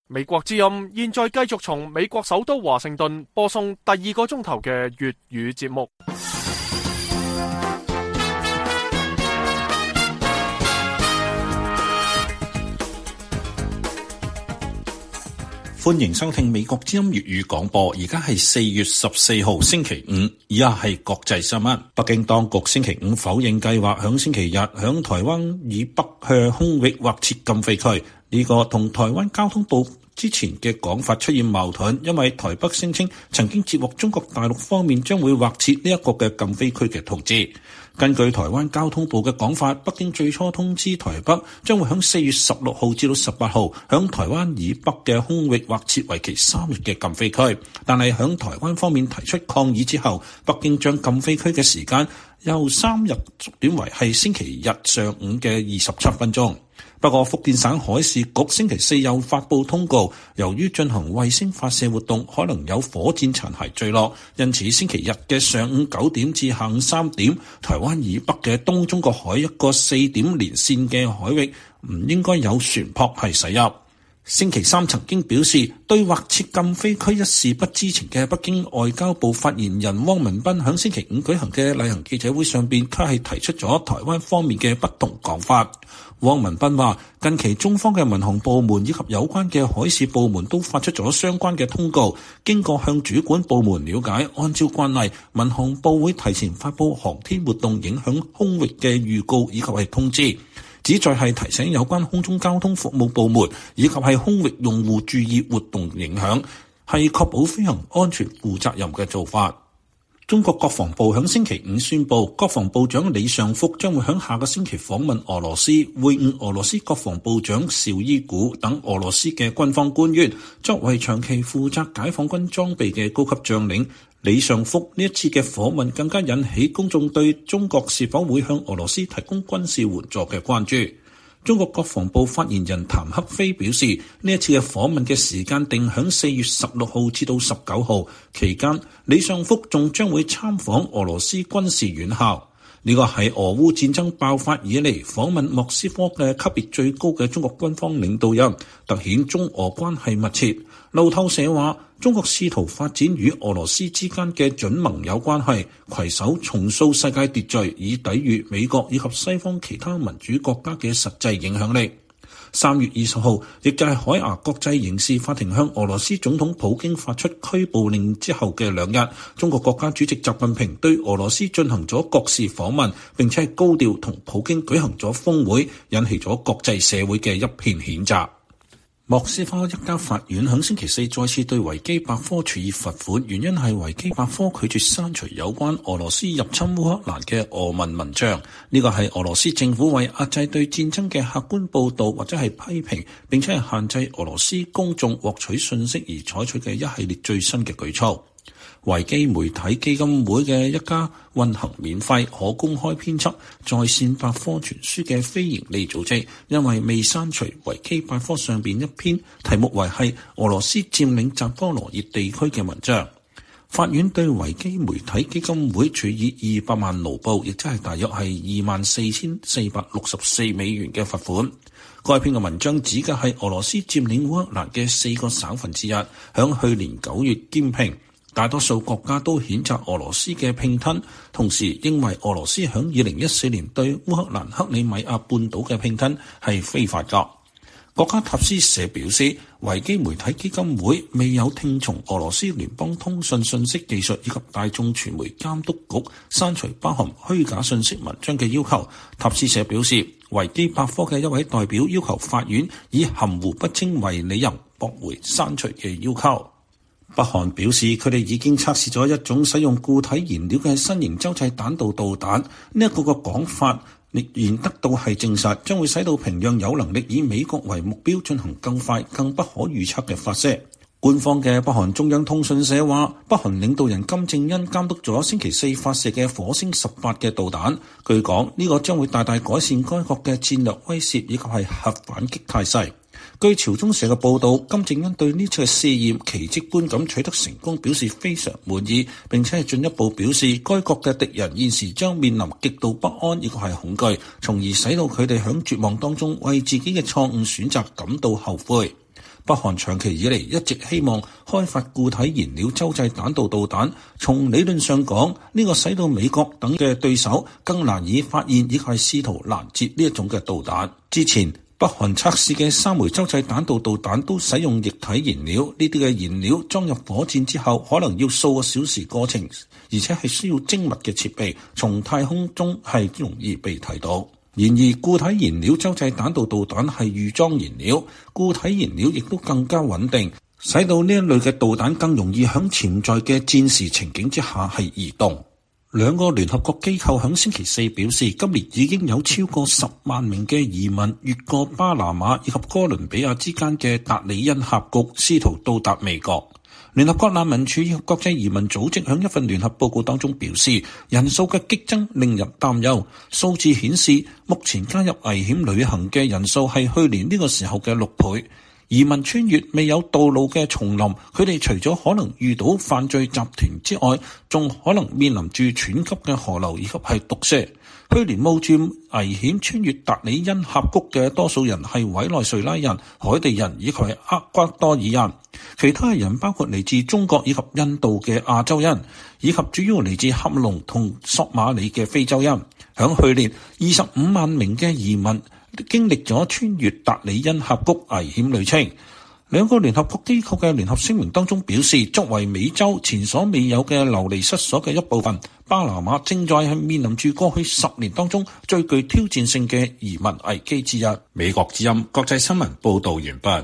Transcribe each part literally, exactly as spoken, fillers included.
美國之音現在繼續從美國首都華盛頓播送第二個鐘頭嘅粵語節目。 歡迎收聽美國之音粵語廣播，而家係四月十四號星期五，而家係國際新聞。北京當局星期五否認計劃響星期日響台灣以北向空域劃設禁飛區，呢個同台灣交通部之前嘅講法出現矛盾，因為台北聲稱曾經接獲中國大陸方面將會劃設呢一個嘅禁飛區嘅通知。根據台灣交通部嘅講法，北京最初通知台北將會響四月十六號至到十八號響台灣以北嘅空域劃設為期三日嘅禁飛區，但係響台灣方面提出抗議之後，北京將禁飛區嘅時間由三日縮短為係星期日上午嘅二十七分鐘。不過福建省海事局星期四又發布通告，由於進行衛星發射活動可能有火箭殘骸墜落，因此星期日嘅上午九點至下午三點，台灣以北嘅東中國海一個四點連線嘅海域唔應該有船舶係駛入。星期三曾經表示對劃設禁飛區一事不知情嘅北京外交部發言人汪文斌喺星期五舉行嘅例行記者會上邊，卻係提出咗台灣方面嘅不同講法。汪文斌話，近期中方嘅民航部門以及有關嘅海事部門都發出咗相關嘅通告，經過向主管部門了解，按照慣例，民航部會提前發布航天活動影響空域嘅預告以及係通知，旨在係提醒有關空中交通服務部門以及係空域用戶注意活動影響，係確保飛行安全負責任嘅做法。中國國防部響星期五宣布，國防部長李尚福將會響下個星期訪問俄羅斯，會晤俄羅斯國防部長紹伊古等俄羅斯嘅軍方官員。作為長期負責解放軍裝備嘅高級將領，李尚福呢一次嘅訪問更加引起公眾對中國是否會向俄羅斯提供軍事援助嘅關注。中國國防部發言人譚克非表示，呢一次嘅訪問嘅時間定響四月十六號至到十九號，期間李尚福仲將會參訪俄羅斯軍事院校。呢個係俄烏戰爭爆發以嚟訪問莫斯科嘅級別最高嘅中國軍方領導人，凸顯中俄關係密切。路透社話，中國試圖發展與俄羅斯之間嘅準盟友關係，攜手重塑世界秩序，以抵禦美國以及西方其他民主國家嘅實際影響力。三月二十號，亦就係海牙國際刑事法庭向俄羅斯總統普京發出拘捕令之後嘅兩日，中國國家主席習近平對俄羅斯進行咗國事訪問，並且係高調同普京舉行咗峰會，引起咗國際社會嘅一片譴責。莫斯科一家法院喺星期四再次對維基百科處以罰款，原因係維基百科拒絕刪除有關俄羅斯入侵烏克蘭嘅俄文文章。呢個係俄羅斯政府為壓制對戰爭嘅客觀報導或者係批評，並且係限制俄羅斯公眾獲取信息而採取嘅一系列最新嘅舉措。維基媒體基金會嘅一家運行免費可公開編輯在線百科全書嘅非營利組織，因為未刪除維基百科上邊一篇題目為係俄羅斯佔領扎波羅熱地區嘅文章，法院對維基媒體基金會處以二百萬盧布，亦即係大約係二萬四千四百六十四美元嘅罰款。該篇嘅文章指嘅係俄羅斯佔領烏克蘭嘅四個省份之一，響去年九月兼併。大多數國家都譴責俄羅斯嘅併吞，同時認為俄羅斯響二零一四年對烏克蘭克里米亞半島嘅併吞係非法㗎。國家塔斯社表示，維基媒體基金會未有聽從俄羅斯聯邦通訊信息技術以及大眾傳媒監督局刪除包含虛假信息文章嘅要求。塔斯社表示，維基百科嘅一位代表要求法院以含糊不清為理由駁回刪除嘅要求。北韓表示，佢哋已經測試咗一種使用固體燃料嘅新型洲際彈道導彈，呢一個個講法亦然得到係證實，將會使到平壤有能力以美國為目標進行更快、更不可預測嘅發射。官方嘅北韓中央通訊社話，北韓領導人金正恩監督咗星期四發射嘅火星十八嘅導彈，據講呢個將會大大改善該國嘅戰略威懾以及係核反擊態勢。據朝中社嘅報導，金正恩對呢次嘅試驗奇蹟般咁取得成功表示非常滿意，並且係進一步表示該國嘅敵人現時將面臨極度不安，亦個係恐懼，從而使到佢哋響絕望當中為自己嘅錯誤選擇感到後悔。 北韓長期以嚟一直希望開發固體燃料洲際彈道導彈，從理論上講，呢個使到美國等嘅對手更難以發現，亦係試圖攔截呢一種嘅導彈。之前北韓測試嘅三枚洲際彈道導彈都使用液體燃料，呢啲嘅燃料裝入火箭之後，可能要數個小時過程，而且係需要精密嘅設備，從太空中係容易被睇到。然而，固體燃料洲際彈道導彈係預裝燃料，固體燃料亦都更加穩定，使到呢一類嘅導彈更容易喺潛在嘅戰時情景之下係移動。兩個聯合國機構喺星期四表示，今年已經有超過十萬名嘅移民越過巴拿馬以及哥倫比亞之間嘅達里恩峽谷，試圖到達美國。聯合國難民署以及國際移民組織喺一份聯合報告當中表示，人數嘅激增令人擔憂。數字顯示，目前加入危險旅行嘅人數係去年呢個時候嘅六倍。移民穿越未有道路嘅叢林，佢哋除咗可能遇到犯罪集團之外，仲可能面臨住湍急嘅河流以及係毒蛇。去年冒住危險穿越達里恩峽谷嘅多數人係委內瑞拉人、海地人以及係厄瓜多爾人，其他人包括嚟自中國以及印度嘅亞洲人，以及主要嚟自喀麥隆同索馬里嘅非洲人。響去年，二十五萬名嘅移民經歷咗穿越達里恩峽谷危險旅程。兩個聯合國機構嘅聯合聲明當中表示，作為美洲前所未有嘅流離失所嘅一部分，巴拿馬正在係面臨住過去十年當中最具挑戰性嘅移民危機之一。美國之音國際新聞報道完畢。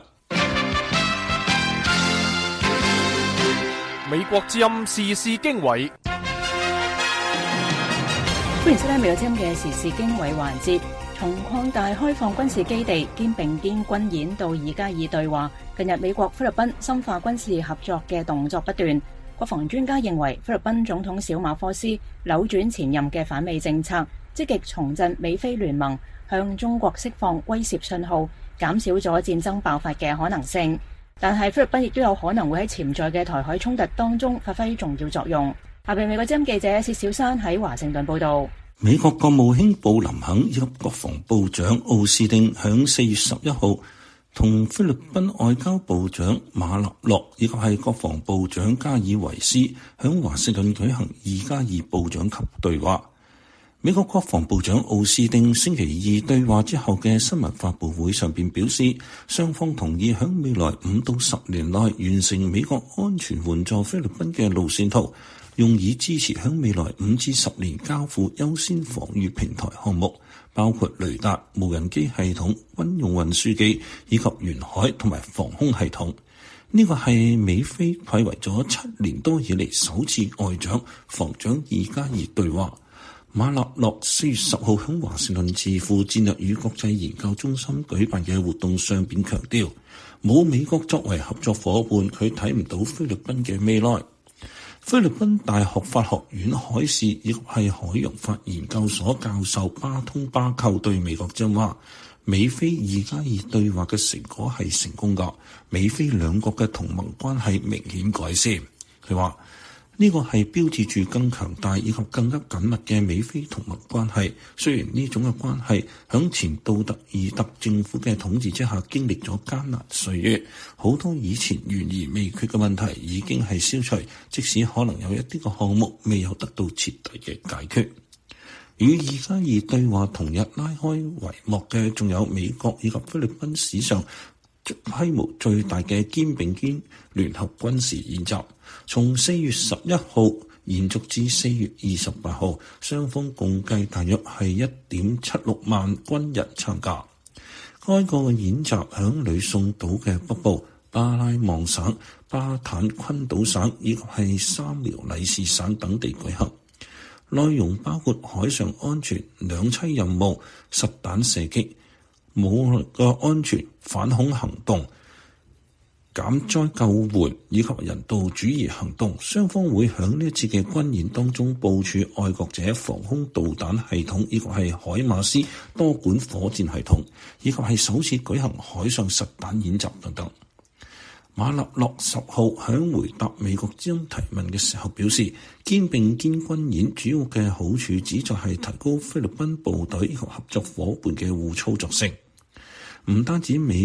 美國之音時事經緯， 歡迎收聽美國之音嘅時事經緯環節。從擴大開放軍事基地兼並肩軍演到以加以對話，近日美國菲律賓深化軍事合作嘅動作不斷。國防專家認為，菲律賓總統小馬科斯扭轉前任嘅反美政策，積極重振美菲聯盟，向中國釋放威懾信號，減少咗戰爭爆發嘅可能性。但係菲律賓亦都有可能會喺潛在嘅台海衝突當中發揮重要作用。下邊美國之音記者薛小山喺華盛頓報道。 美國國務卿布林肯以及國防部長奧斯汀響四月十一號同菲律賓外交部長馬納洛以及係國防部長加爾維斯響華盛頓舉行二加二部長級對話。美國國防部長奧斯汀星期二對話之後嘅新聞發佈會上邊表示，雙方同意響未來五到十年內完成美國安全援助菲律賓嘅路線圖，用以支持響未來五至十年交付優先防禦平台項目，包括雷達、無人機系統、軍用運輸機以及沿海同埋防空系統。呢個係美菲暌違咗七年多以嚟首次外長防長二加二對話。馬納洛四月十號響華盛頓智庫戰略與國際研究中心舉辦嘅活動上邊強調，冇美國作為合作夥伴，佢睇唔到菲律賓嘅未來。菲律賓大學法學院海事亦係海洋法研究所教授巴通巴寇對美國之音話，美菲二加二對話嘅成果係成功㗎，美菲兩國嘅同盟關係明顯改善。佢話呢個係標誌住更強大以及更加緊密嘅美菲同盟關係。雖然呢種嘅關係響前杜特爾特政府嘅統治之下經歷咗艱難歲月，好多以前懸而未決嘅問題已經係消除，即使可能有一啲嘅項目未有得到徹底嘅解決。與二加二對話同日拉開帷幕嘅，仲有美國以及菲律賓史上規模最大嘅肩並肩聯合軍事演習，從四月十一號延續至四月二十八號，雙方共計大約係一點七六萬軍人參加。該個嘅演習響呂宋島嘅北部、巴拉望省、巴坦昆島省以及係三苗禮士省等地舉行，內容包括海上安全、兩棲任務、實彈射擊、武力嘅安全、反恐行動、減災救援以及人道主義行動。雙方會響呢一次嘅軍演當中部署愛國者防空導彈系統，以及係海馬斯多管火箭系統，以及係首次舉行海上實彈演習等等。馬納洛十號響回答美國之音提問嘅時候表示，肩並肩軍演主要嘅好處旨在係提高菲律賓部隊以及合作夥伴嘅互操作性。唔單止美國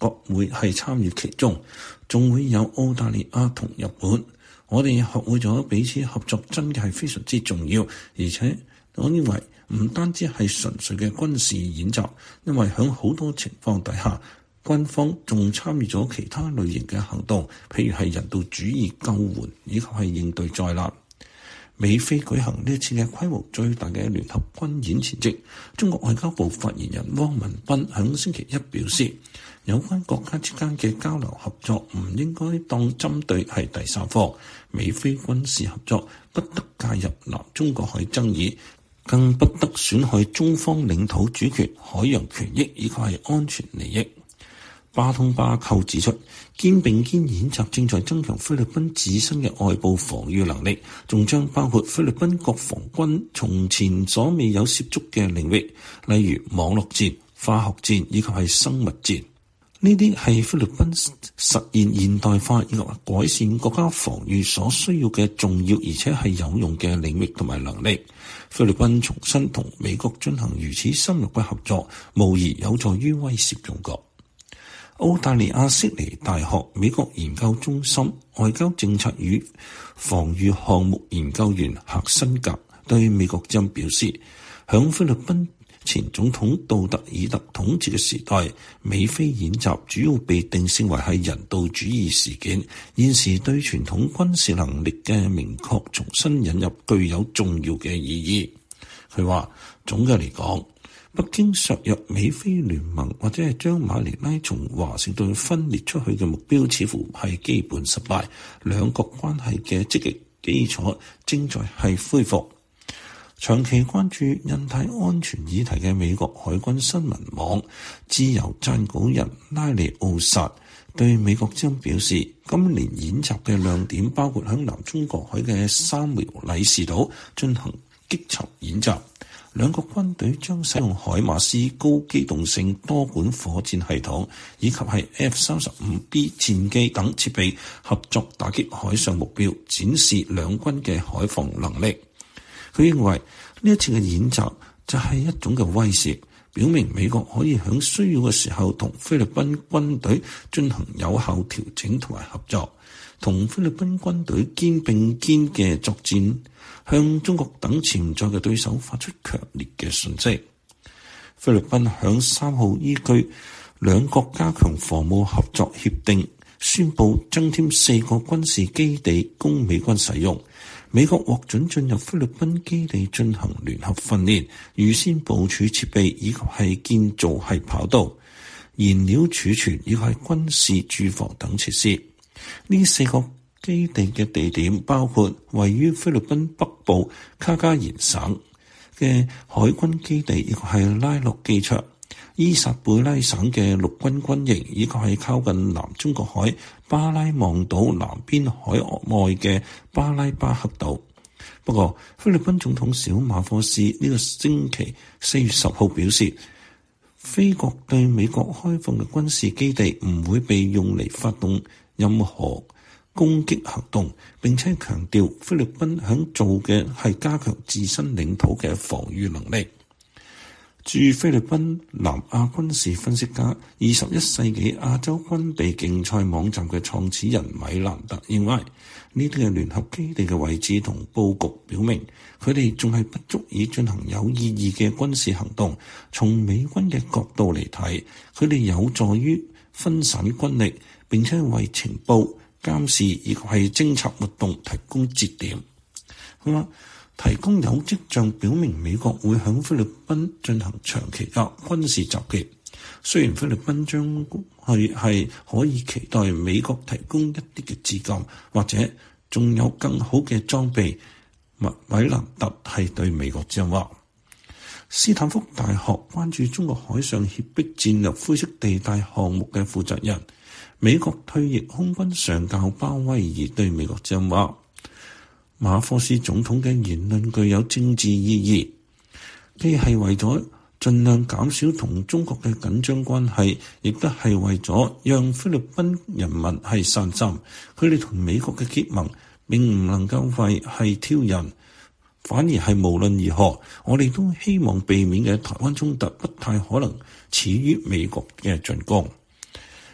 國會係參與其中，仲會有澳大利亞同日本。我哋學會咗彼此合作真嘅係非常之重要，而且我認為唔單止係純粹嘅軍事演習，因為喺好多情況底下，軍方仲參與咗其他類型嘅行動，譬如係人道主義救援以及係應對災難。美菲舉行呢一次嘅規模最大嘅聯合軍演前夕，中國外交部發言人汪文斌喺星期一表示，有關國家之間嘅交流合作唔應該當針對係第三方，美菲軍事合作不得介入南中國海爭議，更不得損害中方領土主權、海洋權益以及係安全利益。巴通巴寇指出，肩並肩演習正在增強菲律賓自身嘅外部防禦能力，仲將包括菲律賓國防軍從前所未有涉足嘅領域，例如網絡戰、化學戰以及係生物戰。呢啲係菲律賓實現現代化以及改善國家防禦所需要嘅重要而且係有用嘅領域同埋能力。菲律賓重新同美國進行如此深入嘅合作，無疑有助於威懾中國。澳大利亞悉尼大學美國研究中心外交政策與防禦項目研究員赫辛格對美國之音表示，響菲律賓前總統杜特爾特統治嘅時代，美菲演習主要被定性為係人道主義事件，現時對傳統軍事能力嘅明確重新引入具有重要嘅意義。佢話，總嘅嚟講，北京削弱美菲聯盟或者係將馬尼拉從華盛頓分裂出去嘅目標似乎係基本失敗，兩國關係嘅積極基礎正在係恢復。長期關注印太安全議題嘅美國海軍新聞網自由撰稿人拉里奧薩對美國之音表示，今年演習嘅亮點包括響南中國海嘅三苗禮士島進行擊沉演習，兩國軍隊將使用海馬斯高機動性多管火箭系統以及係 F 三十五 B 戰機等設備合作打擊海上目標，展示兩軍嘅海防能力。佢認為呢一次嘅演習就係一種嘅威懾，表明美國可以喺需要嘅時候同菲律賓軍隊進行有效調整同埋合作，同菲律賓軍隊肩並肩嘅作戰，向中國等潛在嘅對手發出強烈嘅訊息。菲律賓響三號依據兩國加強防務合作協定，宣布增添四個軍事基地供美軍使用。美國獲准進入菲律賓基地進行聯合訓練，預先部署設備以及係建造係跑道、燃料儲存以及係軍事駐防等設施。呢四個基地嘅地點包括位於菲律賓北部卡加延省嘅海軍基地，亦係拉洛機場、伊薩貝拉省嘅陸軍軍營，以及係靠近南中國海巴拉望島南邊海外嘅巴拉巴克島。不過，菲律賓總統小馬科斯呢個星期四月十號表示，菲國對美國開放嘅軍事基地唔會被用嚟發動任何攻擊行動，並且強調菲律賓響做嘅係加強自身領土嘅防禦能力。駐菲律賓南亞軍事分析家、二十一世紀亞洲軍備競賽網站嘅創始人米蘭特認為，呢啲嘅聯合基地嘅位置同佈局表明，佢哋仲係不足以進行有意義嘅軍事行動。從美軍嘅角度嚟睇，佢哋有助於分散軍力，並且為情報、監視以及係偵察活動提供節點。好啦。提供有跡象表明美國會向菲律賓進行長期嘅軍事襲擊。雖然菲律賓將係係可以期待美國提供一啲嘅資金，或者仲有更好嘅裝備，米蘭特係對美國之音話。斯坦福大學關注中國海上脅迫戰略灰色地帶項目嘅負責人、美國退役空軍上校鮑威爾對美國之音話，馬科斯總統嘅言論具有政治意義，既係為咗盡量減少同中國嘅緊張關係，亦都係為咗讓菲律賓人民係散心。佢哋同美國嘅結盟並唔能夠為係挑釁，反而係無論如何，我哋都希望避免嘅台灣衝突不太可能始於美國嘅進攻。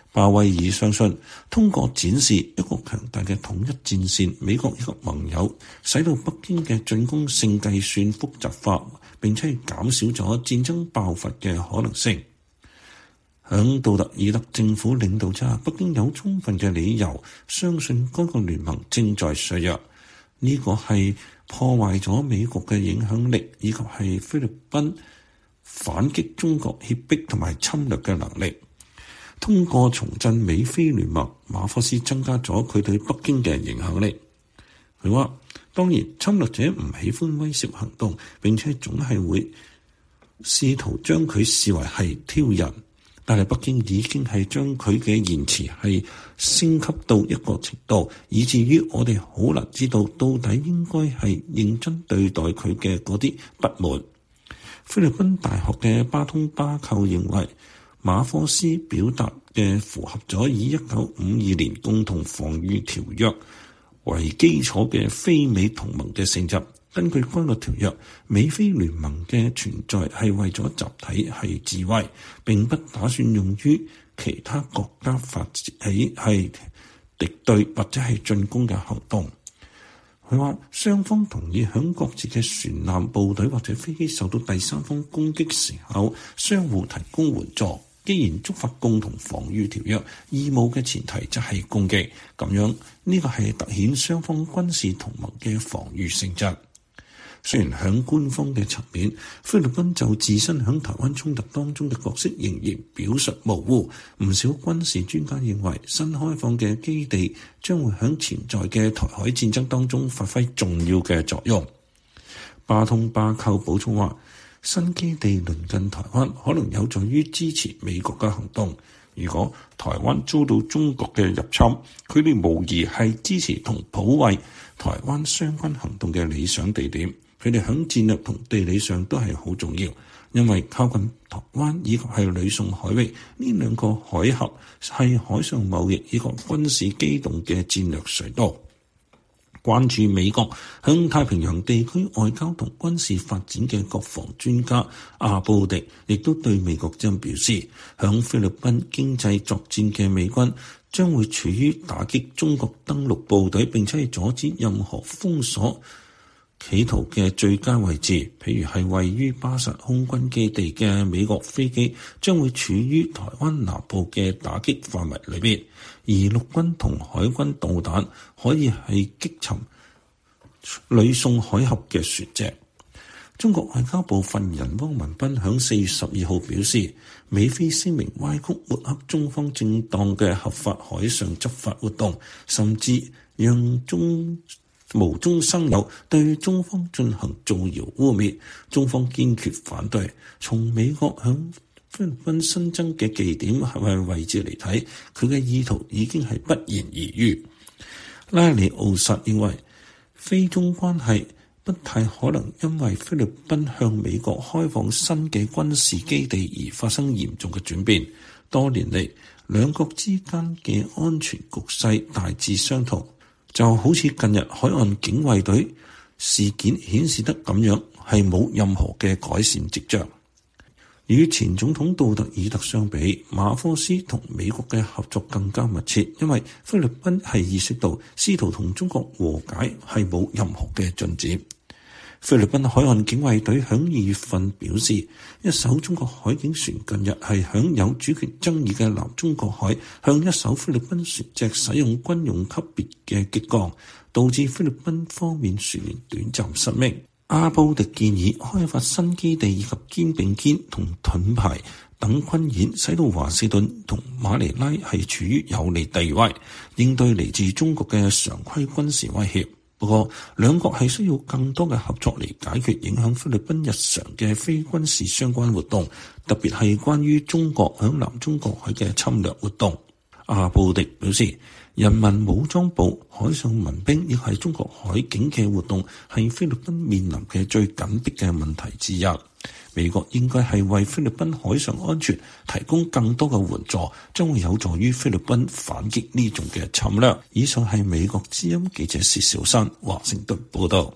鮑威爾相信，通過展示一個強大嘅統一戰線，美國以及盟友使到北京嘅進攻性計算複雜化，並且減少咗戰爭爆發嘅可能性。響杜特爾特政府領導之下，北京有充分嘅理由相信該個聯盟正在削弱，呢、這個係破壞咗美國嘅影響力，以及係菲律賓反擊中國脅迫同埋侵略嘅能力。通過重振美菲聯盟，馬科斯增加咗佢對北京嘅影響力。佢話：當然，侵略者唔喜歡威懾行動，並且總係會試圖將佢視為係挑釁。但係北京已經係將佢嘅言辭係升級到一個程度，以至於我哋好難知道到底應該係認真對待佢嘅嗰啲不滿。菲律賓大學嘅巴通巴寇認為，馬科斯表達嘅符合咗以一九五二年共同防禦條約為基礎嘅非美同盟嘅性質。根據該個條約，美菲聯盟嘅存在係為咗集體係自衛，並不打算用於其他國家發起係敵對或者係進攻嘅行動。佢話雙方同意響各自嘅船艦部隊或者飛機受到第三方攻擊時候，相互提供援助。既然觸發共同防禦條約義務嘅前提就係攻擊，咁樣呢個係凸顯雙方軍事同盟嘅防禦性質。雖然喺官方嘅層面，菲律賓就自身喺台灣衝突當中嘅角色仍然表述模糊。唔少軍事專家認為，新開放嘅基地將會喺潛在嘅台海戰爭當中發揮重要嘅作用。巴通巴寇補充話，新基地鄰近台灣，可能有助於支持美國嘅行動。如果台灣遭到中國嘅入侵，佢哋無疑係支持同保衛台灣相關行動嘅理想地點。佢哋喺戰略同地理上都係好重要，因為靠近台灣以及係呂宋海域呢兩個海峽係海上貿易以及軍事機動嘅戰略隧道。關注美國向太平洋地區外交同軍事發展嘅國防專家阿布迪亦都對美國這樣表示，響菲律賓經濟作戰嘅美軍將會處於打擊中國登陸部隊並且係阻止任何封鎖企圖嘅最佳位置。譬如係位於巴薩空軍基地嘅美國飛機將會處於台灣南部嘅打擊範圍裏邊，而陸軍同海軍導彈可以係擊沉呂宋海峽嘅船隻。中國外交部發言人汪文斌響四月十二號表示，美菲聲明歪曲抹黑中方正當嘅合法海上執法活動，甚至讓中無中生有對中方進行造謠污衊，中方堅決反對。從美國響菲律賓新增嘅忌點係咪位置嚟睇，佢嘅意圖已經係不言而喻。拉里奧薩認為，菲中關係不太可能因為菲律賓向美國開放新嘅軍事基地而發生嚴重嘅轉變。多年嚟，兩國之間嘅安全局勢大致相同。就好似近日海岸警衛隊事件顯示得咁樣，係冇任何嘅改善跡象。與前總統杜特爾特相比，馬科斯同美國嘅合作更加密切，因為菲律賓係意識到試圖同中國和解係冇任何嘅進展。菲律賓海岸警衛隊響二月份表示，一艘中國海警船近日係響有主權爭議嘅南中國海向一艘菲律賓船隻使用軍用級別嘅激光，導致菲律賓方面船員短暫失明。阿布迪建議開發新基地以及肩並肩同盾牌等軍演，使到華盛頓同馬尼拉係處於有利地位，應對嚟自中國嘅常規軍事威脅。不過，兩國係需要更多嘅合作嚟解決影響菲律賓日常嘅非軍事相關活動，特別係關於中國響南中國海嘅侵略活動。阿布迪表示，人民武裝部海上民兵亦係中國海警嘅活動，係菲律賓面臨嘅最緊迫嘅問題之一。美國應該係為菲律賓海上安全提供更多嘅援助，將會有助於菲律賓反擊呢種嘅侵略。以上係美國之音記者薛小山華盛頓報道。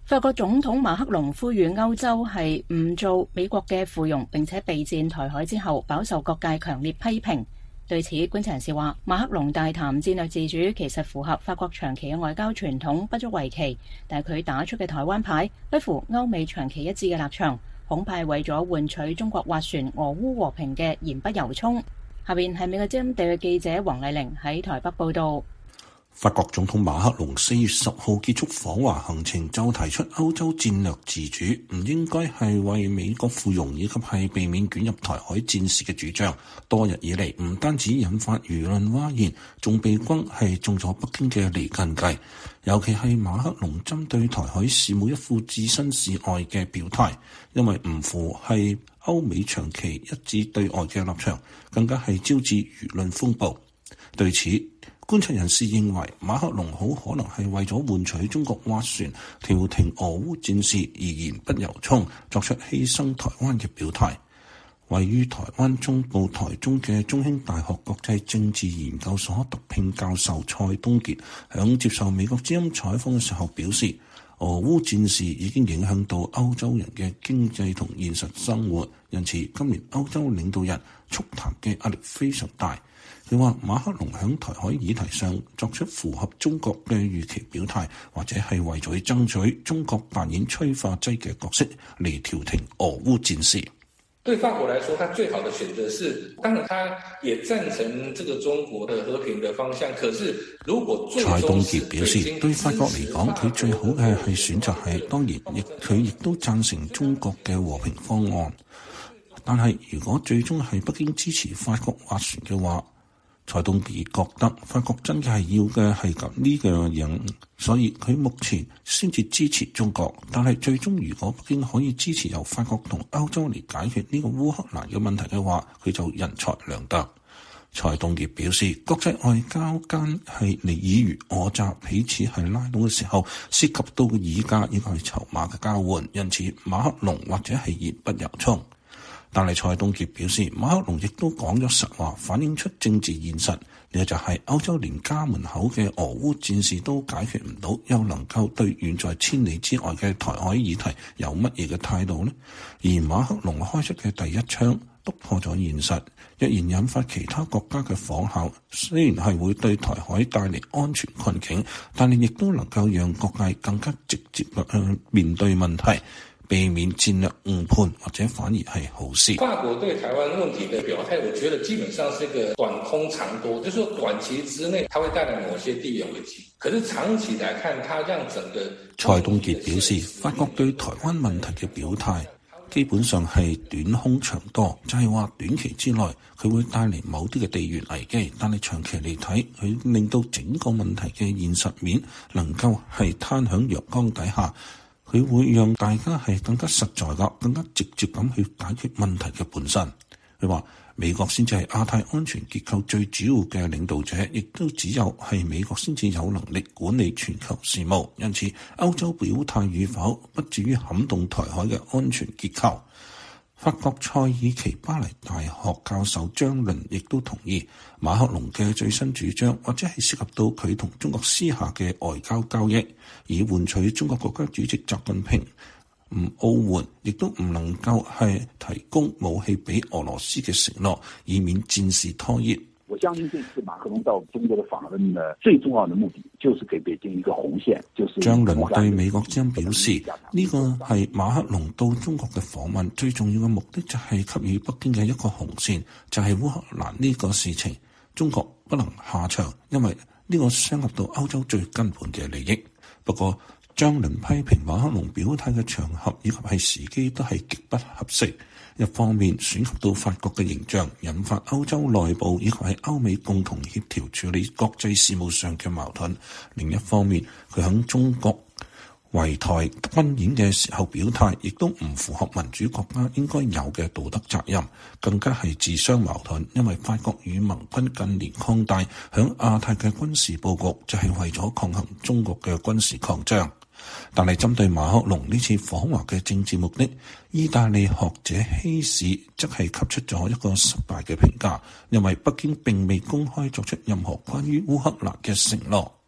法國總統馬克龍呼籲歐洲係唔做美國嘅附庸，並且備戰台海之後，飽受各界強烈批評。對此，觀察人士話，馬克龍大談戰略自主，其實符合法國長期嘅外交傳統，不足為奇。但係佢打出嘅台灣牌，不符歐美長期一致嘅立場，恐怕係為咗換取中國斡旋俄烏和平嘅言不由衷。下邊係美國之音地嘅記者黃麗玲喺台北報道。 法國總統馬克龍四月十號結束訪華行程，就提出歐洲戰略自主唔應該係為美國附庸，以及係避免捲入台海戰事嘅主張。多日以嚟，唔單止引發輿論譁然，仲被轟係中咗北京嘅離間計。尤其係馬克龍針對台海事務一副置身事外嘅表態，因為唔符係歐美長期一致對外嘅立場，更加係招致輿論風暴。對此，觀察人士認為，馬克龍好可能係為咗換取中國斡旋調停俄烏戰事而言不由衷，作出犧牲台灣嘅表態。位於台灣中部台中嘅中興大學國際政治研究所特聘教授蔡東傑響接受美國之音採訪嘅時候表示，俄烏戰事已經影響到歐洲人嘅經濟同現實生活，因此今年歐洲領導人促談嘅壓力非常大。佢話馬克龍響台海議題上作出符合中國嘅預期表態，或者係為咗爭取中國扮演催化劑嘅角色嚟調停俄烏戰事。 對法國來說，他最好的選擇是，當然他也贊成這個中國的和平的方向。可是如果最終，蔡東傑表示，對法國嚟講，佢最好嘅係選擇係，當然亦佢亦都贊成中國嘅和平方案。但係如果最終係北京支持法國斡旋嘅話，蔡東傑覺得法國真嘅係要嘅係咁呢個樣，所以佢目前先至支持中國。但係最終如果北京可以支持由法國同歐洲嚟解決呢個烏克蘭嘅問題嘅話，佢就人財兩得。蔡東傑表示，國際外交間係你爾虞我詐，彼此係拉攏嘅時候，涉及到嘅議價應該係籌碼嘅交換，因此馬克龍或者係言不由衷。但係蔡東傑表示，馬克龍亦都講咗實話，反映出政治現實，呢就係歐洲連家門口嘅俄烏戰事都解決唔到，又能夠對遠在千里之外嘅台海議題有乜嘢嘅態度呢？而馬克龍開出嘅第一槍突破咗現實，若然引發其他國家嘅仿效，雖然係會對台海帶嚟安全困境，但係亦都能夠讓各界更加直接去面對問題，避免戰略誤判，或者反而係好事。法國對台灣問題的表態，我覺得基本上是一個短空長多，就是說短期之內，它會帶來某些地緣危機。可是長期來看，它讓整個蔡東傑表示，法國對台灣問題嘅表態基本上係短空長多，就係話短期之內佢會帶嚟某啲嘅地緣危機，但係長期嚟睇，佢令到整個問題嘅現實面能夠係攤響陽光底下。佢會讓大家係更加實在㗎，更加直接咁去解決問題嘅本身。佢話美國先至係亞太安全結構最主要嘅領導者，亦都只有係美國先至有能力管理全球事務。因此，歐洲表態與否不至於撼動台海嘅安全結構。法國塞爾奇巴黎大學教授張倫亦都同意馬克龍嘅最新主張，或者係涉及到佢同中國私下嘅外交交易，以換取中國國家主席習近平唔奧援，亦都唔能夠係提供武器俾俄羅斯嘅承諾，以免戰事拖延。 我相信這次馬克龍到中國的訪問呢，最重要的目的就是給北京一個紅線。就是張倫對美國之音表示，呢個係馬克龍到中國嘅訪問最重要嘅目的，就係給予北京嘅一個紅線，就係烏克蘭呢個事情，中國不能下場，因為呢個傷及到歐洲最根本嘅利益。不過，張倫批評馬克龍表態嘅場合以及係時機都係極不合適。一方面損及到法國嘅形象，引發歐洲內部以及係歐美共同協調處理國際事務上嘅矛盾；另一方面，佢響中國圍台軍演嘅時候表態，亦都唔符合民主國家應該有嘅道德責任，更加係自相矛盾。因為法國與盟軍近年擴大響亞太嘅軍事佈局，就係為咗抗衡中國嘅軍事擴張。但係針對馬克龍呢次訪華嘅政治目的，意大利學者希士則係給出咗一個失敗嘅評價，因為北京並未公開作出任何關於烏克蘭嘅承諾。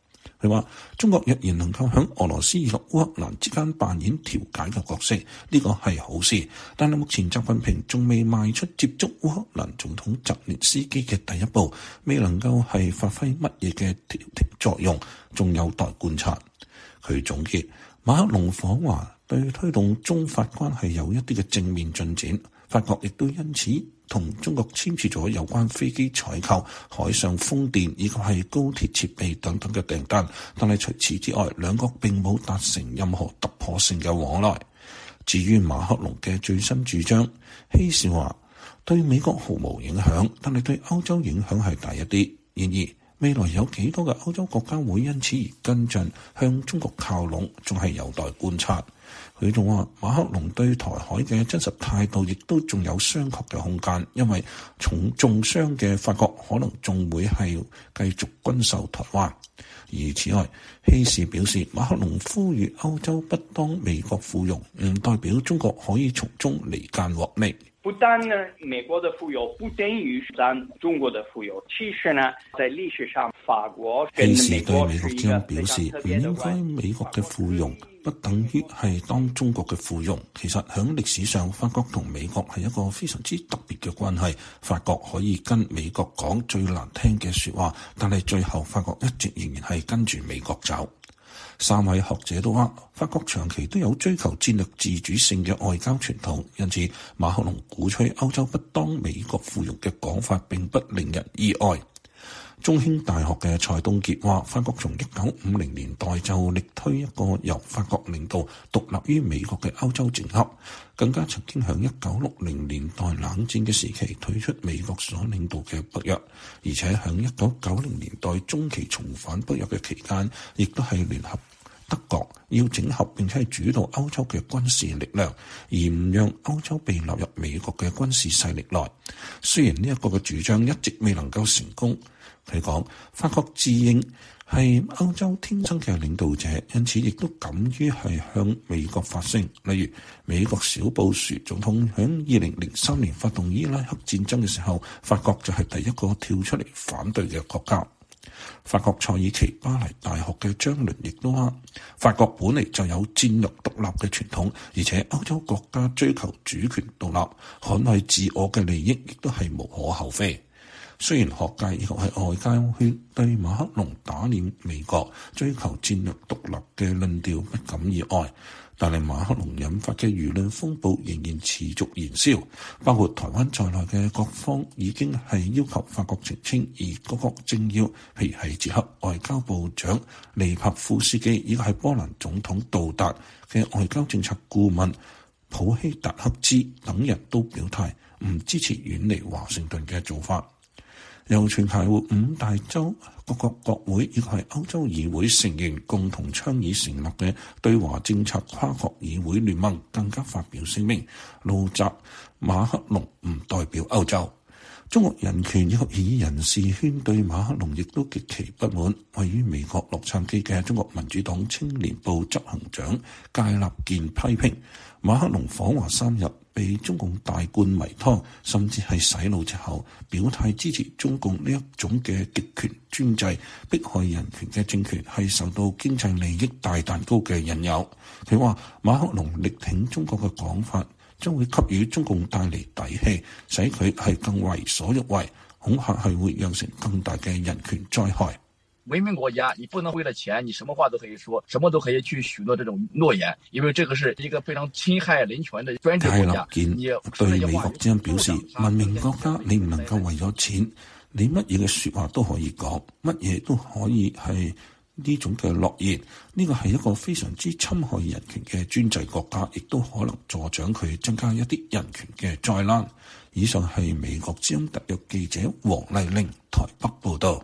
佢話中國若然能夠喺俄羅斯與烏克蘭之間扮演調解嘅角色，呢個係好事。但係目前習近平仲未邁出接觸烏克蘭總統澤連斯基嘅第一步，未能夠係發揮乜嘢嘅調停作用，仲有待觀察。佢總結，馬克龍訪華對推動中法關係有一啲嘅正面進展，法國亦都因此同中國簽署咗有關飛機採購、海上風電以及係高鐵設備等等嘅訂單，但係除此之外，兩國並冇達成任何突破性嘅往來。至於馬克龍嘅最新主張，希士話對美國毫無影響，但係對歐洲影響係大一啲。然而未來有幾多嘅歐洲國家會因此而跟進向中國靠攏，仲係有待觀察。佢仲話馬克龍對台海嘅真實態度亦都仲有商榷嘅空間，因為從重傷嘅法國可能仲會係繼續軍售台灣。而此外，希士表示馬克龍呼籲歐洲不當美國附庸，唔代表中國可以從中離間獲利。 不但呢，美國的富有不等於咱中國的富有。其實呢，在歷史上，法國跟美國是一個非常特別的關係。希士對美國之音表示，唔應該美國嘅附庸不等於係當中國嘅附庸。其實喺歷史上，法國同美國係一個非常之特別嘅關係。法國可以跟美國講最難聽嘅説話，但係最後法國一直仍然係跟住美國走。三位學者都話，法國長期都有追求戰略自主性嘅外交傳統，因此馬克龍鼓吹歐洲不當美國附庸嘅講法並不令人意外。中興大學嘅蔡東傑話，法國從一九五零年代就力推一個由法國領導、獨立於美國嘅歐洲整合，更加曾經喺一九六零年代冷戰嘅時期退出美國所領導嘅北約，而且喺一九九零年代中期重返北約嘅期間，亦都係聯合德國要整合並且係主導歐洲嘅軍事力量，而唔讓歐洲被納入美國嘅軍事勢力內。雖然呢一個嘅主張一直未能夠成功，佢講法國自認係歐洲天生嘅領導者，因此亦都敢於係向美國發聲。例如美國小布殊總統喺二零零三年發動伊拉克戰爭嘅時候，法國就係第一個跳出嚟反對嘅國家。法國塞爾奇巴黎大學嘅張倫亦都話，法國本嚟就有戰略獨立嘅傳統，而且歐洲國家追求主權獨立、捍衛自我嘅利益，亦都係無可厚非。雖然學界以及係外交圈對馬克龍打臉美國、追求戰略獨立嘅論調不感意外，但係馬克龍引發嘅輿論風暴仍然持續燃燒，包括台灣在內嘅各方已經係要求法國澄清，而各國政要，譬如係捷克外交部長利帕夫斯基，以及係波蘭總統杜達嘅外交政策顧問普希達克茲等人都表態唔支持遠離華盛頓嘅做法。由全球五大洲各國國會以及係歐洲議會成員共同倡議成立嘅對華政策跨國議會聯盟更加發表聲明，怒責馬克龍唔代表歐洲。中國人權以及異議人士圈對馬克龍亦都極其不滿。位於美國洛杉磯嘅中國民主黨青年部執行長介立健批評馬克龍訪華三日，被中共大灌迷湯，甚至係洗腦之後，表態支持中共呢一種嘅極權專制、迫害人權嘅政權，係受到經濟利益大蛋糕嘅引誘。佢話馬克龍力挺中國嘅講法，將會給予中共帶嚟底氣，使佢係更為所欲為，恐怕係會釀成更大嘅人權災害。 文明國家，你不能為了錢，你什麼話都可以說，什麼都可以去許諾這種諾言，因為這個是一個非常侵害人權的專制國家。 介立健對美國之音表示，文明國家你唔能夠為咗錢，你乜嘢嘅說話都可以講，乜嘢都可以係呢種嘅諾言。呢個係一個非常之侵害人權嘅專制國家，亦都可能助長佢增加一啲人權嘅災難。以上係美國之音特約記者黃麗玲台北報道。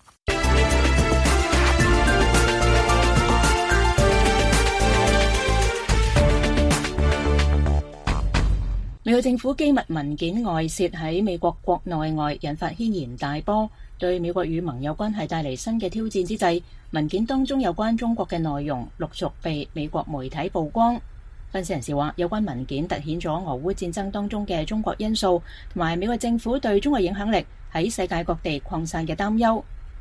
美國政府機密文件外洩喺美國國內外引發軒然大波，對美國與盟友關係帶嚟新嘅挑戰之際，文件當中有關中國嘅內容陸續被美國媒體曝光。分析人士話，有關文件凸顯咗俄烏戰爭當中嘅中國因素，同埋美國政府對中國影響力喺世界各地擴散嘅擔憂。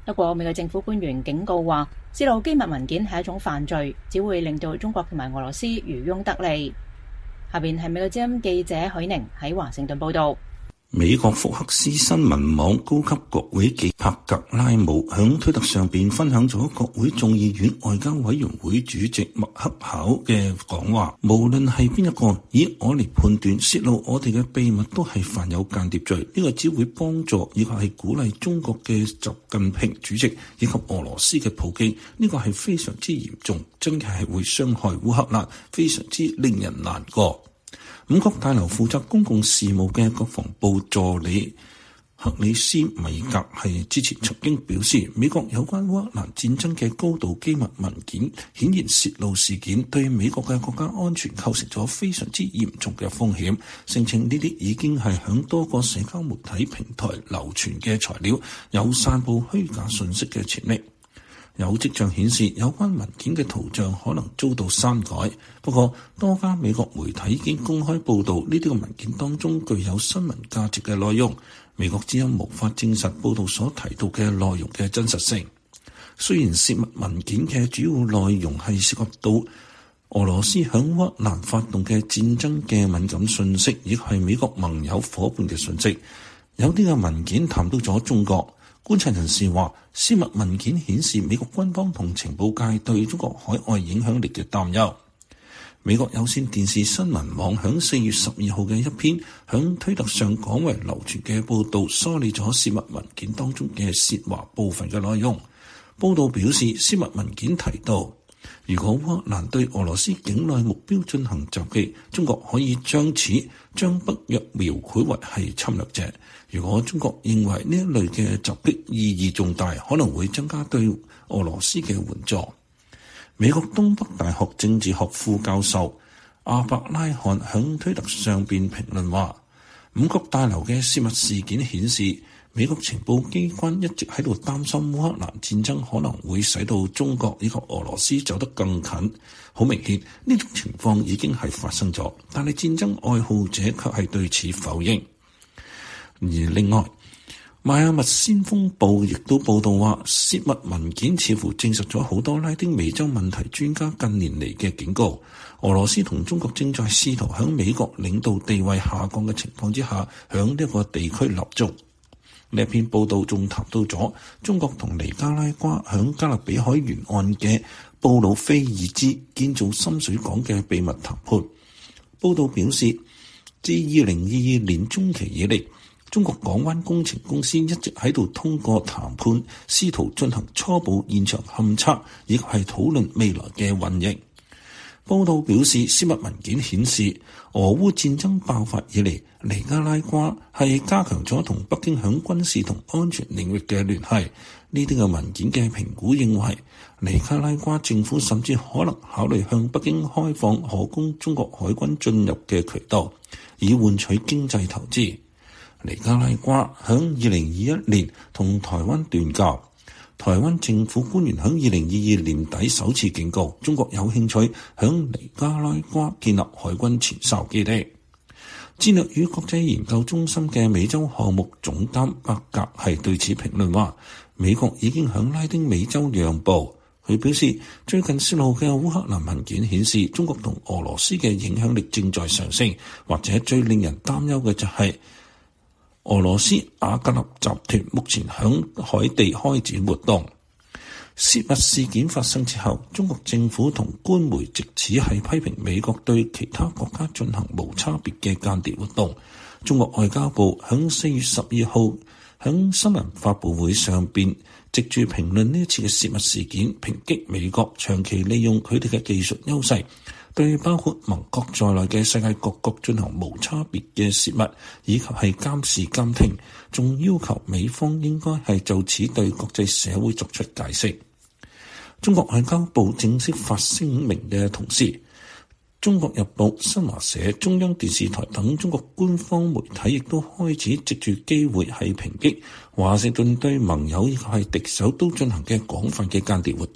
不過美國政府官員警告話，泄露機密文件係一種犯罪，只會令到中國同埋俄羅斯漁翁得利。下邊係美國之音記者許寧喺華盛頓報道。 美國福克斯新聞網高級國會記者帕格拉姆響推特上邊分享咗國會眾議院外交委員會主席麥克考嘅講話，無論係邊一個，以我嚟判斷，泄露我哋嘅秘密都係犯有間諜罪。呢個只會幫助以及係鼓勵中國嘅習近平主席以及俄羅斯嘅普京，呢個係非常之嚴重，真嘅係會傷害烏克蘭，非常之令人難過。五角大樓負責公共事務嘅國防部助理克里斯米格係之前曾經表示，美國有關烏克蘭戰爭嘅高度機密文件顯然泄露事件對美國嘅國家安全構成咗非常之嚴重嘅風險，聲稱呢啲已經係響多個社交媒體平台流傳嘅材料，有散布虛假信息嘅潛力。有跡象顯示，有關文件嘅圖像可能遭到刪改。不過，多家美國媒體已經公開報導呢啲嘅文件當中具有新聞價值嘅內容。美國之音無法證實報導所提到嘅內容嘅真實性。雖然泄密文件嘅主要內容係涉及到俄羅斯響烏克蘭發動嘅戰爭嘅敏感信息，亦係美國盟友夥伴嘅信息。有啲嘅文件談到咗中國。觀察人士話，泄密文件顯示美國軍方同情報界對中國海外影響力嘅擔憂。美國有線電視新聞網響四月十二號嘅一篇響推特上廣為流傳嘅報導，梳理咗泄密文件當中嘅涉華部分嘅內容。報導表示，泄密文件提到，如果烏克蘭對俄羅斯境內目標進行襲擊，中國可以將此將北約描繪為係侵略者。如果中國認為呢一類嘅襲擊意義重大，可能會增加對俄羅斯嘅援助。美國東北大學政治學副教授阿伯拉罕響推特上邊評論話，五角大樓嘅泄密事件顯示，美國情報機關一直喺度擔心烏克蘭戰爭可能會使到中國以及俄羅斯走得更近。好明顯，呢種情況已經係發生咗，但係戰爭愛好者卻係對此否認。而另外，邁阿密先鋒報亦都報道話，泄密文件似乎證實咗好多拉丁美洲問題專家近年嚟嘅警告，俄羅斯同中國正在試圖響美國領導地位下降嘅情況之下，響呢個地區立足。呢篇報道仲談到咗中國同尼加拉瓜響加勒比海沿岸嘅布魯菲爾茲建造深水港嘅秘密談判。報道表示，自二零二二年中期以嚟，中國港灣工程公司一直喺度通過談判，試圖進行初步現場勘測，亦係討論未來嘅運營。報道表示，泄密文件顯示，俄烏戰爭爆發以嚟，尼加拉瓜係加強咗同北京響軍事同安全領域嘅聯繫。呢啲嘅文件嘅評估認為，尼加拉瓜政府甚至可能考慮向北京開放可供中國海軍進入嘅渠道，以換取經濟投資。尼加拉瓜響二零二一年同台灣斷交，台灣政府官員響二零二二年底首次警告中國有興趣響尼加拉瓜建立海軍前哨基地。戰略與國際研究中心嘅美洲項目總監伯格係對此評論話，美國已經響拉丁美洲讓步。佢表示，最近泄露嘅烏克蘭文件顯示，中國同俄羅斯嘅影響力正在上升，或者最令人擔憂嘅就係、是俄羅斯瓦格納集團目前響海地開展活動。泄密事件發生之後，中國政府同官媒藉此係批評美國對其他國家進行無差別嘅間諜活動。中國外交部響四月十二號響新聞發佈會上邊，藉住評論呢一次嘅泄密事件，抨擊美國長期利用佢哋嘅技術優勢，對包括盟國在內嘅世界各國進行無差別嘅泄密，以及係監視監聽，仲要求美方應該係就此對國際社會作出解釋。中國外交部正式發聲明嘅同時，中國日報、新華社、中央電視台等中國官方媒體亦都開始藉住機會係抨擊華盛頓對盟友以及係敵手都進行嘅廣泛嘅間諜活動。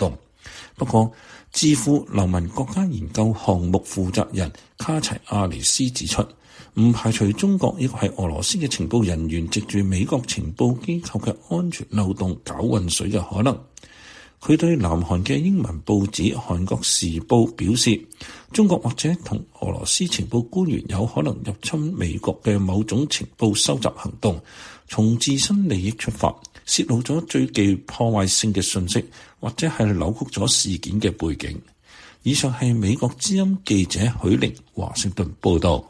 不過，智庫流民國家研究項目負責人卡齊亞尼斯指出，唔排除中國亦係俄羅斯嘅情報人員藉住美國情報機構嘅安全漏洞搞混水嘅可能。佢對南韓嘅英文報紙《韓國時報》表示，中國或者同俄羅斯情報官員有可能入侵美國嘅某種情報收集行動，從自身利益出發，泄露咗最具破壞性嘅信息，或者係扭曲咗事件嘅背景。以上係美國之音記者許玲華盛頓報道。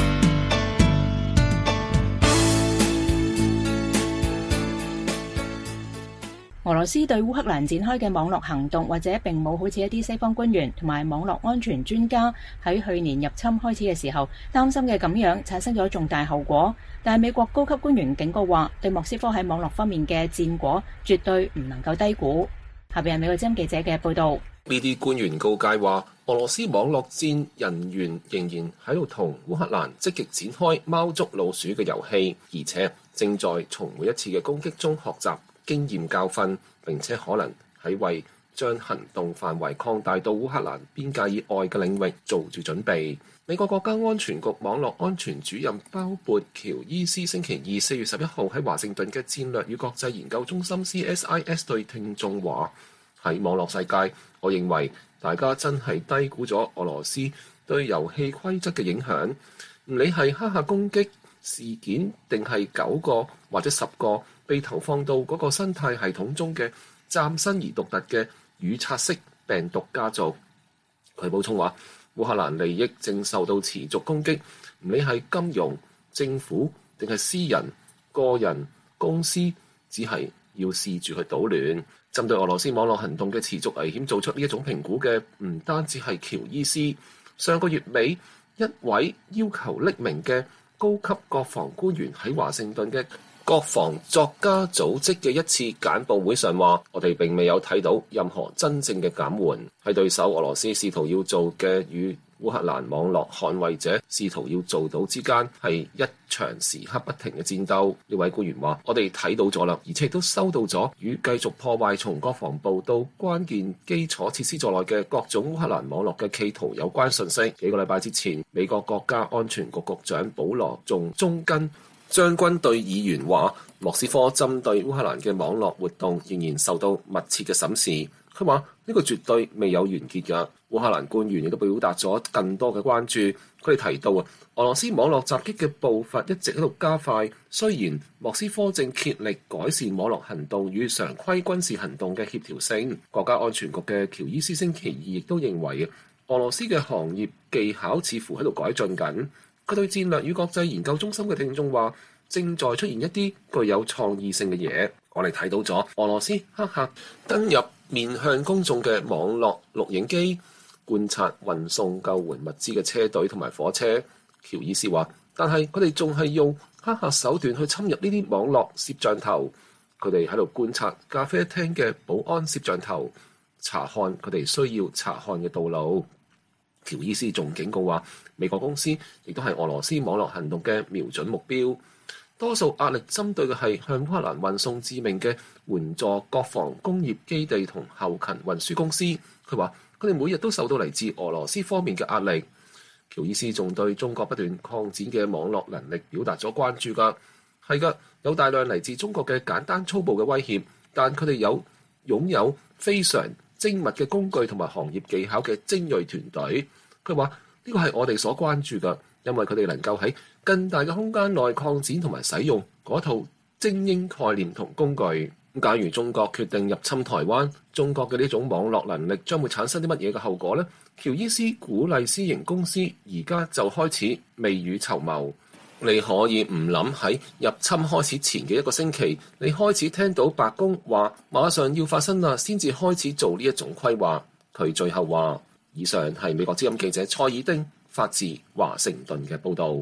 俄羅斯對烏克蘭展開嘅網絡行動，或者並冇好似一啲西方官員同埋網絡安全專家喺去年入侵開始嘅時候擔心嘅咁樣產生咗重大後果。但係美國高級官員警告話，對莫斯科喺網絡方面嘅戰果絕對唔能夠低估。下邊係美國之音記者嘅報道。 呢啲官員告誡話，俄羅斯網絡戰人員仍然喺度同烏克蘭積極展開貓捉老鼠嘅遊戲，而且正在從每一次嘅攻擊中學習經驗教訓，並且可能喺為將行動範圍擴大到烏克蘭邊界以外嘅領域做住準備。美國國家安全局網絡安全主任鮑勃喬伊斯星期二四月十一號喺華盛頓嘅戰略與國際研究中心 C S I S 對聽眾話：喺網絡世界，我認為大家真係低估咗俄羅斯對遊戲規則嘅影響。唔理係黑客攻擊事件，定係九個或者十個被投放到嗰個生態系統中嘅嶄新而獨特嘅預測式病毒家族。佢補充話，烏克蘭利益正受到持續攻擊，唔理係金融、政府定係私人、個人、公司，只係要試住去搗亂。針對俄羅斯網絡行動嘅持續危險做出呢一種評估嘅，唔單止係喬伊斯。上個月尾，一位要求匿名嘅高級國防官員喺華盛頓嘅國防作家組織嘅一次簡報會上話，我哋並未有睇到任何真正嘅減緩，係對手俄羅斯試圖要做嘅與烏克蘭網絡捍衛者試圖要做到之間係一場時刻不停嘅戰鬥。呢位官員話，我哋睇到咗啦，而且都收到咗與繼續破壞從國防部到關鍵基礎設施在內嘅各種烏克蘭網絡嘅企圖有關信息。幾個禮拜之前，美國國家安全局局長保羅仲中根將軍對議員話，莫斯科針對烏克蘭嘅網絡活動仍然受到密切嘅審視。佢話呢個絕對未有完結㗎。烏克蘭官員亦都表達咗更多嘅關注。佢哋提到啊，俄羅斯網絡襲擊嘅步伐一直喺度加快。雖然莫斯科正竭力改善網絡行動與常規軍事行動嘅協調性，國家安全局嘅喬伊斯星期二亦都認為俄羅斯嘅行業技巧似乎喺度改進緊。佢對戰略與國際研究中心嘅聽眾話，正在出現一啲具有創意性嘅嘢。我哋睇到咗俄羅斯黑客登入面向公眾嘅網絡錄影機，觀察運送救援物資嘅車隊同埋火車。喬伊斯話，但係佢哋仲係用黑客手段去侵入呢啲網絡攝像頭。佢哋喺度觀察咖啡廳嘅保安攝像頭，查看佢哋需要查看嘅道路。喬伊斯仲警告話，美國公司亦都係俄羅斯網絡行動嘅瞄準目標。多數壓力針對嘅係向烏克蘭運送致命嘅援助國防工業基地同後勤運輸公司。佢話佢哋每日都受到嚟自俄羅斯方面嘅壓力。喬伊斯仲對中國不斷擴展嘅網絡能力表達咗關注㗎。係㗎，有大量嚟自中國嘅簡單粗暴嘅威脅，但佢哋有擁有非常精密嘅工具同埋行業技巧嘅精鋭團隊。佢話呢個係我哋所關注㗎，因為佢哋能夠喺更大嘅空間內擴展同埋使用嗰套精英概念同工具。假如中國決定入侵台灣，中國嘅呢種網絡能力將會產生啲乜嘢嘅後果呢？喬伊斯鼓勵私營公司而家就開始未雨綢繆。你可以唔諗喺入侵開始前嘅一個星期，你開始聽到白宮話馬上要發生啦，先至開始做呢一種規劃。佢最後話，以上係美國之音記者蔡爾丁發自華盛頓嘅報導。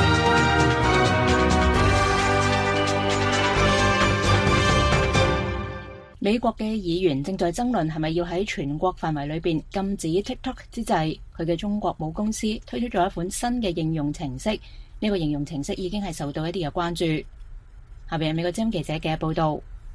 美國嘅議員正在爭論係咪要喺全國範圍裏邊禁止 TikTok 之際，佢嘅中國母公司推出咗一款新嘅應用程式。呢個應用程式已經係受到一啲嘅關注。下邊係美國之音記者嘅報導。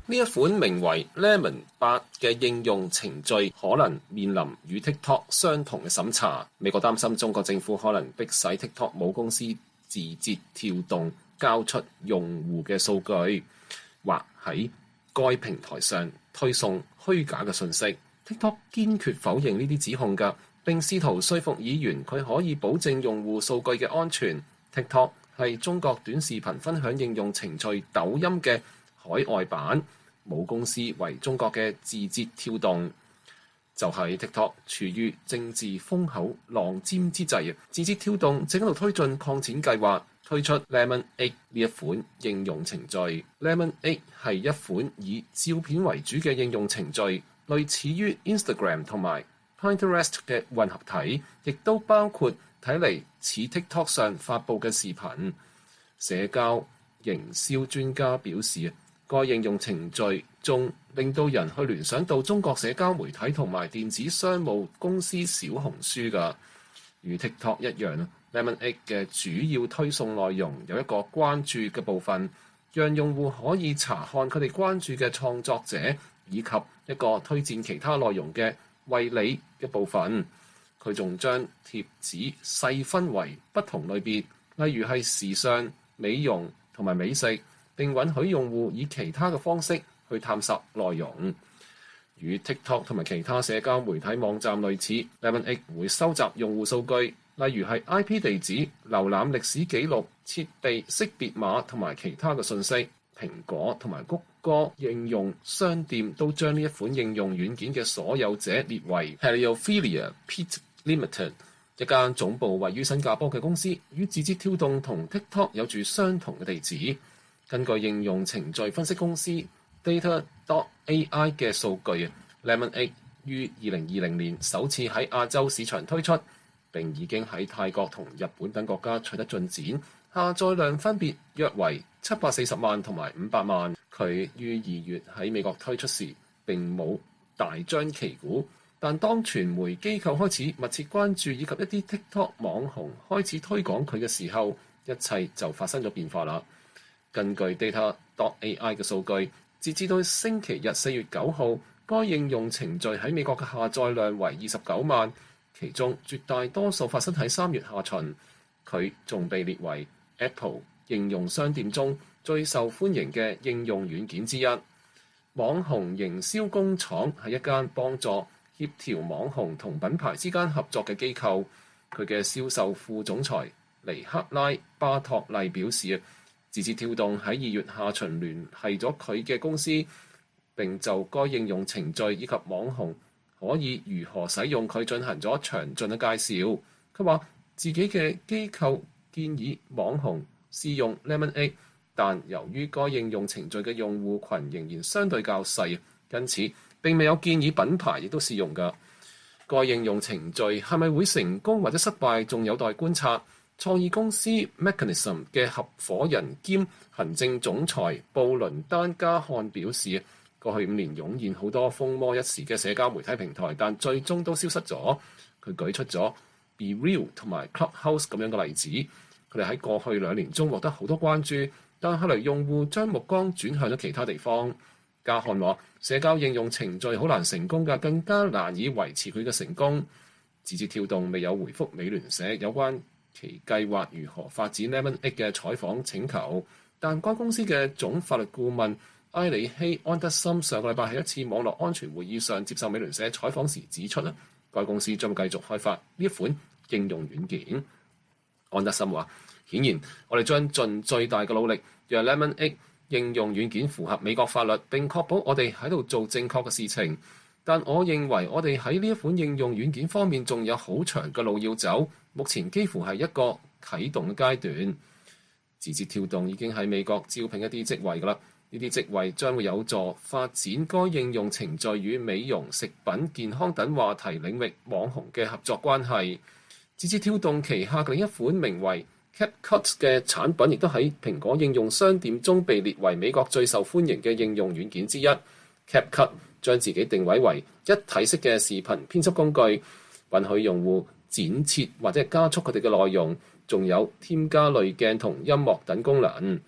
呢一款名為 Lemon 八嘅應用程序可能面臨與 TikTok 相同嘅審查。美國擔心中國政府可能迫使 TikTok 母公司字節跳動交出用戶嘅數據，或喺該平台上推送虛假嘅信息。TikTok 堅決否認呢啲指控㗎，並試圖說服議員佢可以保證用戶數據嘅安全。TikTok 係中國短視頻分享應用程序抖音嘅海外版，母公司為中國嘅字節跳動。就係 TikTok 處於政治風口浪尖之際，字節跳動正喺度推進擴展計劃，推出 Lemon eight 呢一款應用程序。Lemon eight 係一款以照片為主嘅應用程序，類似於 Instagram 同埋 Pinterest 嘅混合體，亦都包括睇嚟似 TikTok 上發布嘅視頻。社交營銷專家表示，該應用程序仲令到人去聯想到中國社交媒體同埋電子商務公司小紅書㗎。與 TikTok 一樣 Lemon eight 嘅主要推送內容有一個關注嘅部分，讓用戶可以查看佢哋關注嘅創作者，以及一個推薦其他內容嘅為你嘅部分。佢仲將貼紙細分為不同類別，例如係時尚、美容同埋美食，並允許用戶以其他嘅方式去探索內容。與 TikTok 同埋其他社交媒體網站類似， Lemon eight 會收集用戶數據，例如係 I P 地址、瀏覽歷史記錄、設備識別碼同埋其他嘅信息。蘋果同埋谷歌應用商店都將呢一款應用軟件嘅所有者列為 Heliophilia Pte Limited， 一間總部位於新加坡嘅公司，與字節跳動同 TikTok 有住相同嘅地址。根據應用程序分析公司 Data dot A I 嘅數據 ，Lemon eight 於二零二零年首次喺亞洲市場推出，並已經喺泰國同日本等國家取得進展，下載量分別約為七百四十萬同埋五百萬。佢於二月喺美國推出時並冇大張旗鼓，但當傳媒機構開始密切關注以及一啲 TikTok 網紅開始推廣佢嘅時候，一切就發生咗變化啦。根據 Data dot A I 嘅數據，截至到星期日四月九號，該應用程序喺美國嘅下載量為二十九萬，其中絕大多數發生喺三月下旬。佢仲被列為 Apple 應用商店中最受歡迎嘅應用軟件之一。網紅營銷工廠係一間幫助協調網紅同品牌之間合作嘅機構。佢嘅銷售副總裁尼克拉巴托利表示，字節跳動喺二月下旬聯繫咗佢嘅公司，並就該應用程序以及網紅可以如何使用佢進行咗詳盡嘅介紹。佢話自己嘅機構建議網紅試用 Lemon eight， 但由於該應用程序嘅用戶群仍然相對較細，因此並未有建議品牌亦都試用㗎。該應用程序係咪會成功或者失敗，仲有待觀察。創意公司 Mechanism 嘅合夥人兼行政總裁布倫丹加漢表示，過去五年湧現好多風靡一時嘅社交媒體平台，但最終都消失咗。佢舉出咗 Be Real 同埋 Clubhouse 咁樣嘅例子，佢哋喺過去兩年中獲得好多關注，但後來用戶將目光轉向咗其他地方。加漢話，社交應用程序好難成功㗎，更加難以維持佢嘅成功。字節跳動未有回覆美聯社有關其計劃如何發展 Lemon eight 嘅採訪請求，但該公司嘅總法律顧問埃里希安德森上個禮拜喺一次網絡安全會議上接受美聯社採訪時指出，該公司將會繼續開發呢一款應用軟件。安德森話，顯然我哋將盡最大嘅努力，讓 Lemon eight 應用軟件符合美國法律，並確保我哋喺度做正確嘅事情。但我認為我哋喺呢一款應用軟件方面仲有好長嘅路要走，目前幾乎係一個啟動嘅階段。字節跳動已經喺美國招聘一啲職位㗎啦，呢啲職位將會有助發展該應用程序與美容、食品、健康等話題領域網紅嘅合作關係。字節跳動旗下嘅另一款名為 CapCut 嘅產品，亦都喺蘋果應用商店中被列為美國最受歡迎嘅應用軟件之一。CapCut 將自己定位為一體式嘅視頻編輯工具，允許用戶剪切或者加速佢哋嘅內容，仲有添加濾鏡同音樂等功能。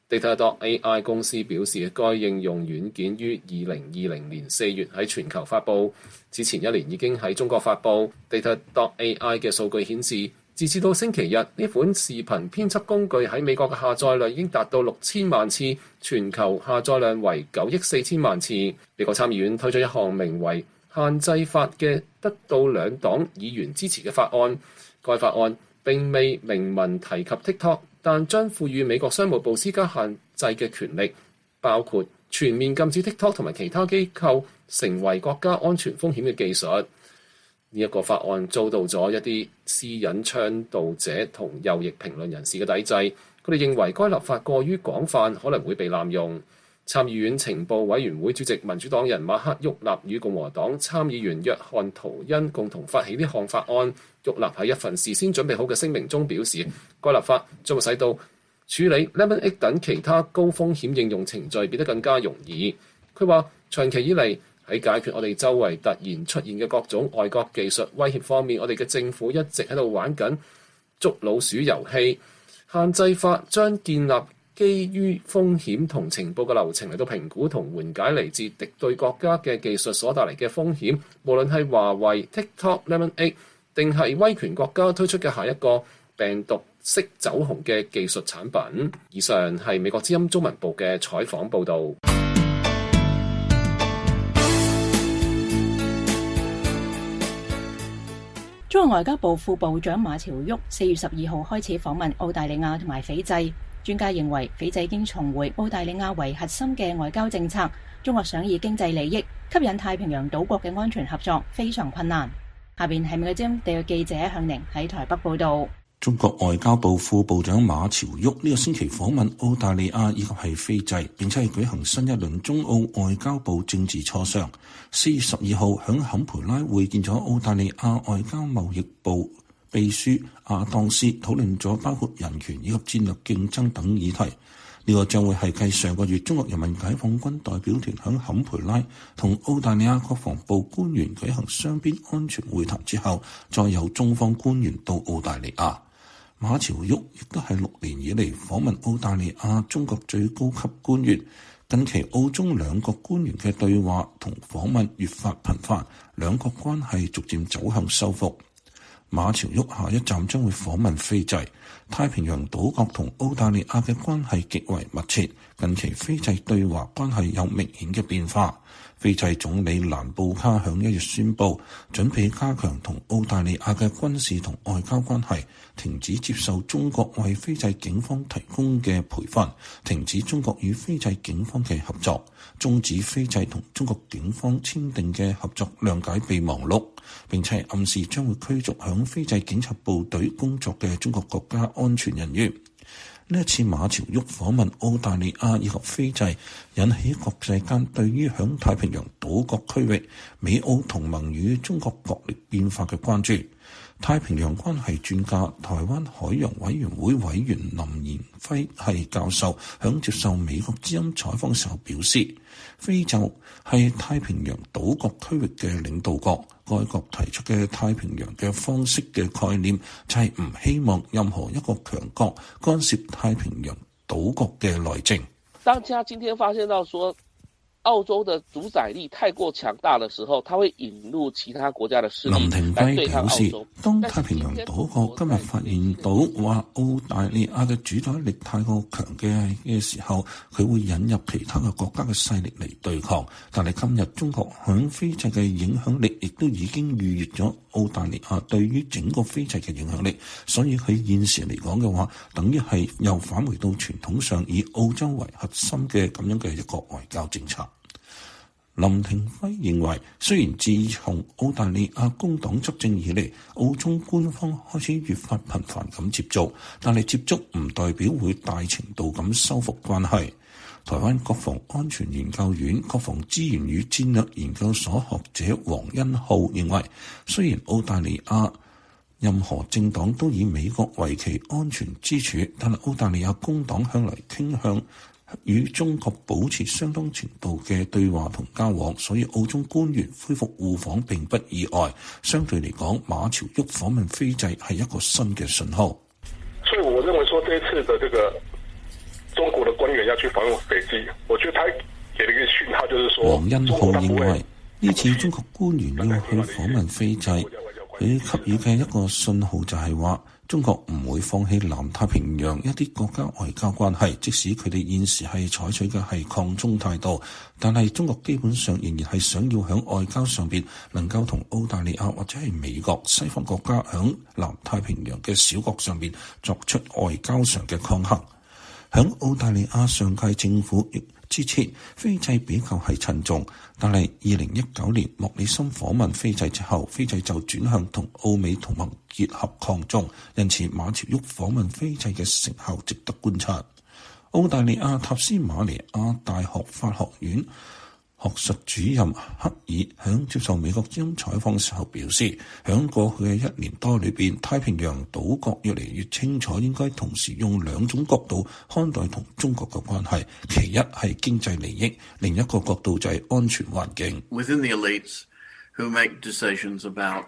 Data dot A I 公司表示，該應用軟件於二零二零年四月喺全球發布，之前一年已經喺中國發布。Data dot A I 嘅數據顯示，截至到星期日，呢款視頻編輯工具喺美國嘅下載量已經達到六千萬次，全球下載量為九億四千萬次。美國參議院推出一項名為限制法嘅得到兩黨議員支持嘅法案，該法案並未明文提及 TikTok， 但將賦予美國商務部施加限制嘅權力，包括全面禁止 TikTok 同埋其他機構成為國家安全風險嘅技術。呢、這、一個法案遭到咗一啲私隱倡導者同右翼評論人士嘅抵制，佢哋認為該立法過於廣泛，可能會被濫用。參議院情報委員會主席民主黨人馬克·沃納與共和黨參議員約翰·圖恩共同發起呢項法案。沃納喺一份事先準備好嘅聲明中表示，該立法將會使到處理 Lemon eight 等其他高風險應用程序變得更加容易。佢話長期以嚟喺解決我哋周圍突然出現嘅各種外國技術威脅方面，我哋嘅政府一直喺度玩緊捉老鼠遊戲。限制法將建立基於風險同情報嘅流程嚟到評估同緩解嚟自敵對國家嘅技術所帶嚟嘅風險，無論係華為、TikTok、Lemon eight 定係威權國家推出嘅下一個病毒式走紅嘅技術產品。以上係美國之音中文部嘅採訪報導。 中國外交部副部長馬朝旭四月十二號開始訪問澳大利亞同埋斐濟。專家認為，斐濟已經重回澳大利亞為核心嘅外交政策。中國想以經濟利益吸引太平洋島國嘅安全合作，非常困難。下邊係美國之音地約記者向寧喺台北報道。 中國外交部副部長馬朝旭呢個星期訪問澳大利亞以及係斐濟，並且係舉行新一輪中澳外交部政治磋商。四月十二號響坎培拉會見咗澳大利亞外交貿易部秘書阿當斯，討論咗包括人權以及戰略競爭等議題。呢、這個將會係繼上個月中國人民解放軍代表團響坎培拉同澳大利亞國防部官員舉行雙邊安全會談之後，再由中方官員到澳大利亞。馬朝旭亦都係六年以嚟訪問澳大利亞中國最高級官員。近期澳中兩國官員嘅對話同訪問越發頻繁，兩國關係逐漸走向修復。馬朝旭下一站將會訪問斐濟。太平洋島國同澳大利亞嘅關係極為密切，近期斐濟對華關係有明顯嘅變化。斐濟總理蘭布卡響一月宣布，準備加強同澳大利亞嘅軍事同外交關係，停止接受中國為斐濟警方提供嘅培訓，停止中國與斐濟警方嘅合作，終止斐濟同中國警方簽訂嘅合作諒解備忘錄，並且暗示將會驅逐響斐濟警察部隊工作嘅中國國家安全人員。呢一次馬朝旭訪問澳大利亞以及斐濟，引起國際間對於響太平洋島國區域美澳同盟與中國國力變化嘅關注。太平洋關係專家、台灣海洋委員會委員林延輝係教授，響接受美國之音採訪時候表示，非洲係太平洋島國區域嘅領導國，該國提出嘅太平洋嘅方式嘅概念就係唔希望任何一個強國干涉太平洋島國嘅內政。 當他今天發現到說澳洲的主宰力太過強大的時候，他會引入其他國家的勢力林廷輝表示，當太平洋島國今日發現到話澳大利亞嘅主宰力太過強嘅嘅時候，佢會引入其他嘅國家嘅勢力嚟對抗。但係今日中國響斐濟嘅影響力亦都已經逾越咗澳大利亞對於整個斐濟嘅影響力，所以佢現時嚟講嘅話，等於係又返回到傳統上以澳洲為核心嘅咁樣嘅一個外交政策。林廷輝認為，雖然自從澳大利亞工黨執政以嚟，澳中官方開始越發頻繁咁接觸，但係接觸唔代表會大程度咁修復關係。台灣國防安全研究院國防資源與戰略研究所學者黃恩浩認為，雖然澳大利亞任何政黨都以美國為其安全支柱，但係澳大利亞工黨向來傾向與中國保持相當程度嘅對話同交往，所以澳中官員恢復互訪並不意外。相對嚟講，馬朝旭訪問斐濟係一個新嘅信號。 所以我認為說，這一次的這個中國的官員要去訪問斐濟，我覺得他給了一個訊號，就是說， 黃恩浩認為呢次中國官員要去訪問斐濟，佢給予嘅一個信號就係話，中國唔會放棄南太平洋一啲國家外交關係，即使佢哋現時係採取嘅係抗中態度，但係中國基本上仍然係想要喺外交上邊能夠同澳大利亞或者係美國西方國家喺南太平洋嘅小國上邊作出外交上嘅抗衡。喺澳大利亞上屆政府之前，斐濟比較係慎重，但係二零一九年莫里森訪問斐濟之後，斐濟就轉向同澳美同盟結合抗中，因此馬朝旭訪問斐濟嘅成效值得觀察。澳大利亞塔斯馬尼亞大學法學院學術主任克爾響接受美國之音採訪時候表示，響過去嘅一年多裏邊，太平洋島國越嚟越清楚應該同時用兩種角度看待同中國嘅關係，其一係經濟利益，另一個角度就係安全環境。 Within the elites who make decisions about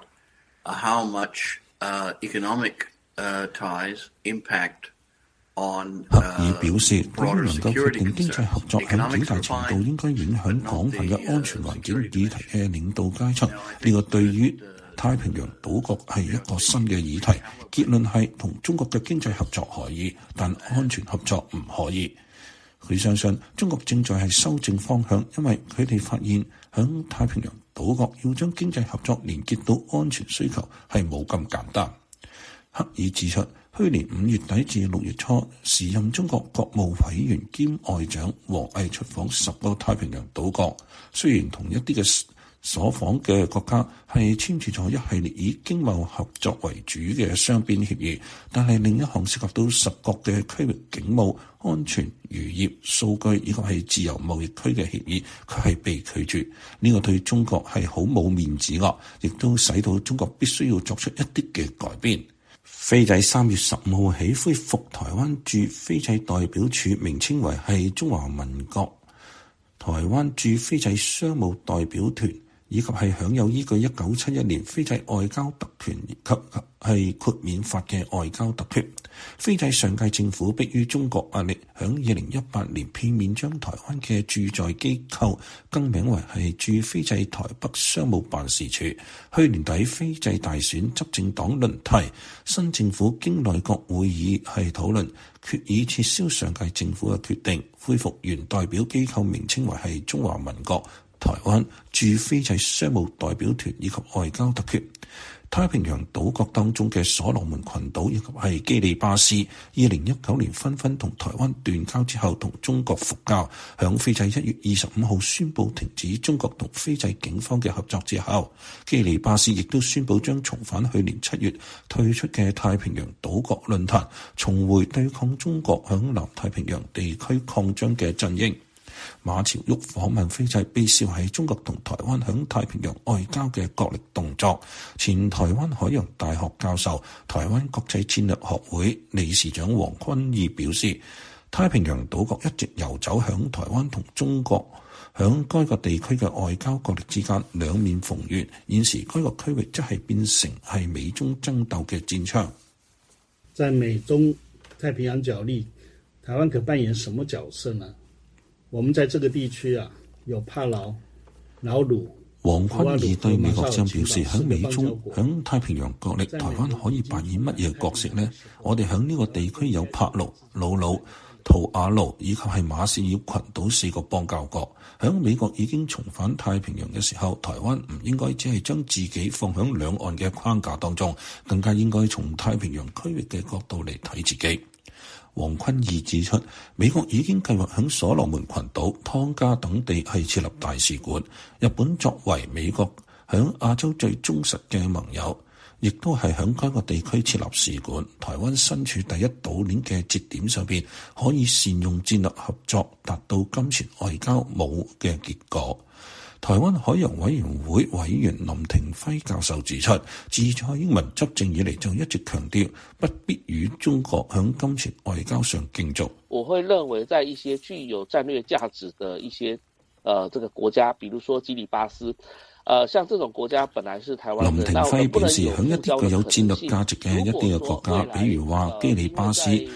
how much uh, economic uh, ties impact克爾表示，對於能夠決定經濟合作喺幾大程度應該影響廣泛嘅安全環境議題嘅領導階層，呢個對於太平洋島國係一個新嘅議題。結論係同中國嘅經濟合作可以，但安全合作唔可以。佢相信中國正在係修正方向，因為佢哋發現響太平洋島國要將經濟合作連結到安全需求係冇咁簡單。克爾指出，去年五月底至六月初，時任中國國務委員兼外長王毅出訪十個太平洋島國，雖然同一啲嘅所訪嘅國家係簽署咗一系列以經貿合作為主嘅雙邊協議，但係另一項涉及到十國嘅區域警務、安全、漁業、數據以及係自由貿易區嘅協議，佢係被拒絕。呢個對中國係好冇面子㗎，亦都使到中國必須要作出一啲嘅改變。斐濟三月十五號起恢復台灣駐斐濟代表處，名稱為係中華民國台灣駐斐濟商務代表團，以及係享有依據一九七一年斐濟外交特權及係豁免法嘅外交特權。斐濟上屆政府迫於中國壓力，響二零一八年片面將台灣嘅駐在機構更名為係駐斐濟台北商務辦事處。去年底斐濟大選執政黨輪替，新政府經內閣會議係討論決議撤銷上屆政府嘅決定，恢復原代表機構名稱為係中華民國台灣駐斐濟商務代表團以及外交特權。太平洋島國當中嘅所羅門群島以及係基里巴斯，二零一九年紛紛同台灣斷交之後，同中國復交。響斐濟一月二十五號宣布停止中國同斐濟警方嘅合作之後，基里巴斯亦都宣布將重返去年七月退出嘅太平洋島國論壇，重回對抗中國響南太平洋地區擴張嘅陣營。馬朝旭訪問斐濟，被視為中國同台灣響太平洋外交嘅角力動作。前台灣海洋大學教授、台灣國際戰略學會理事長黃坤義表示，太平洋島國一直游走響台灣同中國響該個地區嘅外交角力之間兩面逢源，現時該個區域則係變成係美中爭鬥嘅戰場。 在美中太平洋角力，台灣可扮演什麼角色呢？我們在這個地區啊，有帕勞、瑙魯。 黃坤義對美國之音表示，喺美中、喺太平洋角力，台灣可以扮演乜嘢角色呢？我哋喺呢個地區有帕勞、瑙魯、圖瓦盧以及係馬紹爾群島四個邦交國。喺美國已經重返太平洋嘅時候，台灣唔應該只係將自己放喺兩岸嘅框架當中，更加應該從太平洋區域嘅角度嚟睇自己。黃坤義指出，美國已經計劃喺所羅門群島、湯加等地係設立大使館。日本作為美國喺亞洲最忠實嘅盟友，亦都係喺該個地區設立使館。台灣身處第一島鏈嘅節點上邊，可以善用戰略合作，達到金錢外交冇嘅結果。台灣海洋委員會委員林廷輝教授指出，自蔡英文執政以嚟就一直強調不必與中國響金錢外交上競逐。 我會認為在一些具有戰略價值的一些呃這個國家，比如說基里巴斯，呃像這種國家本來是台灣。 林廷輝表示，響一啲具有戰略價值嘅一啲嘅國家，比如話基里巴斯。好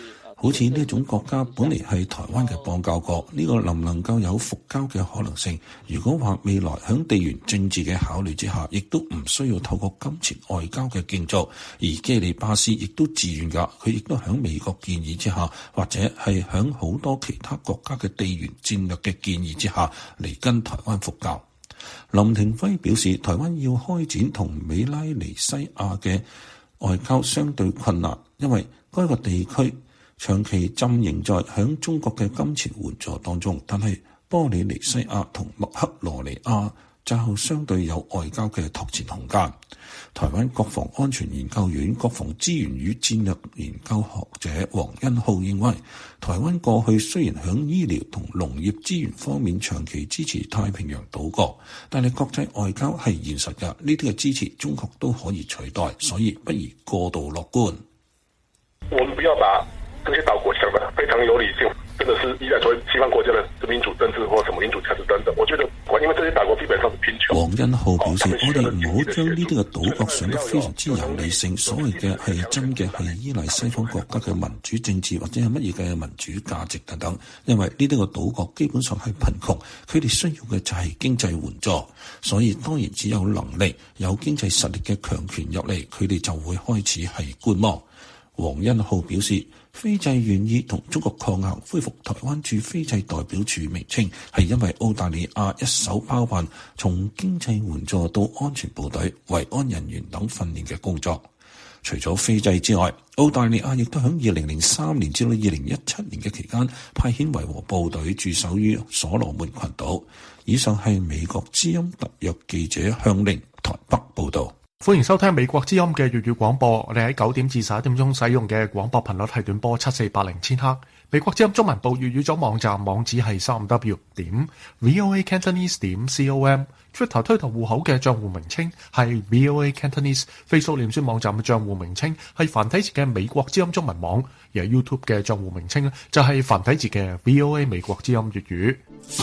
好似呢種國家本嚟係台灣嘅邦交國，呢個能唔能夠有復交嘅可能性？如果話未來響地緣政治嘅考慮之下，亦都唔需要透過金錢外交嘅競逐，而基里巴斯亦都自願㗎，佢亦都響美國建議之下，或者係響好多其他國家嘅地緣戰略嘅建議之下嚟跟台灣復交。林廷輝表示，台灣要開展同美拉尼西亞嘅外交相對困難，因為該個地區長期浸淫在響中國嘅金錢援助當中，但係波利尼西亞同密克羅尼亞就相對有外交嘅拓展空間。台灣國防安全研究院國防資源與戰略研究學者黃恩浩認為，台灣過去雖然響醫療同農業資源方面長期支持太平洋島國，但係國際外交係現實嘅，呢啲嘅支持中國都可以取代，所以不宜過度樂觀。 我們不要把這些島國想得非常有理性，真的是依賴所謂西方國家的民主政治或什麼民主價值等等。我覺得，因為這些島國基本上是貧窮。 黃恩浩表示，我哋唔好將呢啲嘅島國想得非常之有理性，所謂嘅係真嘅係依賴西方國家嘅民主政治或者係乜嘢嘅民主價值等等。因為呢啲嘅島國基本上係貧窮，佢哋需要嘅就係經濟援助，所以當然只有能力、有經濟實力嘅強權入嚟，佢哋就會開始係觀望。黃恩浩表示，斐濟願意同中國抗衡，恢復台灣駐斐濟代表處名稱，係因為澳大利亞一手包辦從經濟援助到安全部隊、維安人員等訓練嘅工作。除咗斐濟之外，澳大利亞亦都喺二零零三年至到二零一七年嘅期間派遣維和部隊駐守於所羅門群島。以上係美國之音特約記者向令台北報道。 歡迎收聽美國之音嘅粵語廣播，我哋喺九點至十一點鐘使用嘅廣播頻率係短波七四八零千赫。美國之音中文部粵語組網站網址係三 w 點 voa cantonese 點 com，Twitter 推特戶口嘅賬戶名稱係 voa cantonese，Facebook 臉書網站嘅賬戶名稱係繁體字嘅美國之音中文網，而 YouTube 嘅賬戶名稱就係繁體字嘅 voa 美國之音粵語。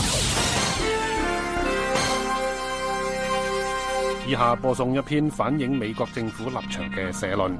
以下播送一篇反映美國政府立場嘅社論。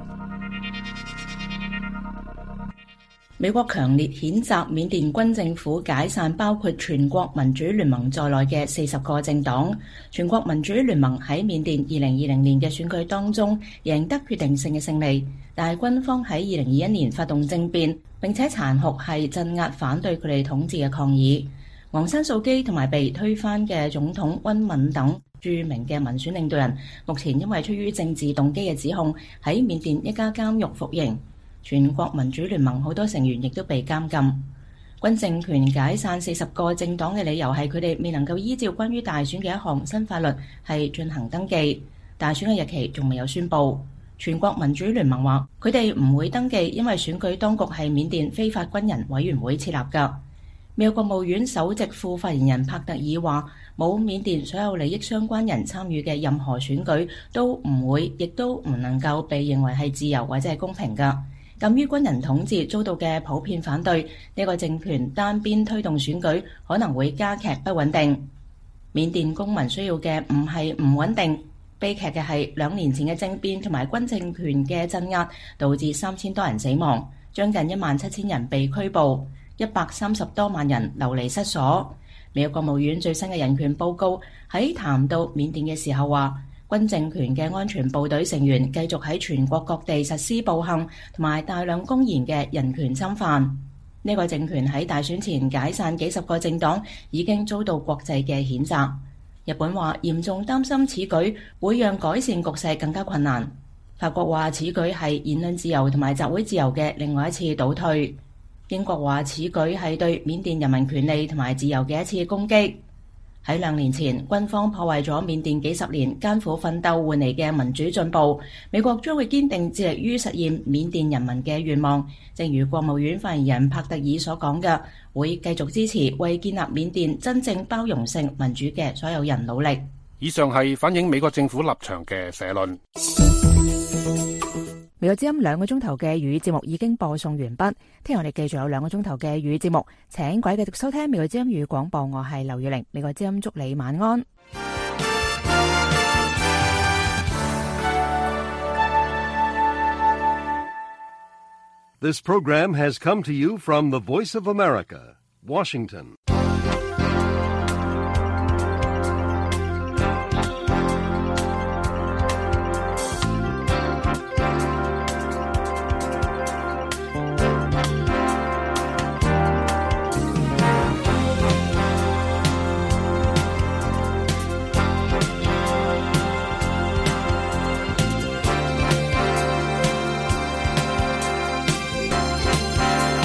美國強烈譴責緬甸軍政府解散包括全國民主聯盟在內嘅四十個政黨。全國民主聯盟喺緬甸二零二零年嘅選舉當中贏得決定性嘅勝利，但係軍方喺二零二一年發動政變，並且殘酷係鎮壓反對佢哋統治嘅抗議。昂山素基同埋被推翻嘅總統溫敏等著名嘅民選領導人，目前因為出於政治動機嘅指控，喺緬甸一家監獄服刑。全國民主聯盟好多成員亦都被監禁。軍政權解散四十個政黨嘅理由係佢哋未能夠依照關於大選嘅一項新法律係進行登記，大選嘅日期仲未有宣佈。全國民主聯盟話佢哋唔會登記，因為選舉當局係緬甸非法軍人委員會設立㗎。美國國務院首席副發言人帕特爾話，冇緬甸所有利益相關人參與嘅任何選舉都唔會，亦都唔能夠被認為係自由或者係公平㗎。鑑於軍人統治遭到嘅普遍反對，呢個政權單邊推動選舉可能會加劇不穩定。緬甸公民需要嘅唔係唔穩定，悲劇嘅係兩年前嘅政變同埋軍政權嘅鎮壓，導致三千多人死亡，將近一萬七千人被拘捕，一百三十多萬人流離失所。美國國務院最新嘅人權報告喺談到緬甸嘅時候話，軍政權嘅安全部隊成員繼續喺全國各地實施暴行同埋大量公然嘅人權侵犯。呢個政權喺大選前解散幾十個政黨，已經遭到國際嘅譴責。日本話嚴重擔心此舉會讓改善局勢更加困難。法國話此舉係言論自由同埋集會自由嘅另外一次倒退。英國話此舉係對緬甸人民權利同埋自由嘅一次攻擊。喺兩年前，軍方破壞咗緬甸幾十年艱苦奮鬥換嚟嘅民主進步。美國將會堅定致力於實現緬甸人民嘅願望，正如國務院發言人帕特爾所講嘅，會繼續支持為建立緬甸真正包容性民主嘅所有人努力。 以上係反映美國政府立場嘅社論。 美國之音兩個鐘頭嘅語節目已經播送完畢，聽日我哋繼續有兩個鐘頭嘅語節目，請各位繼續收聽美國之音語廣播，我係劉月玲，美國之音祝你晚安。 This program has come to you from the Voice of America, Washington.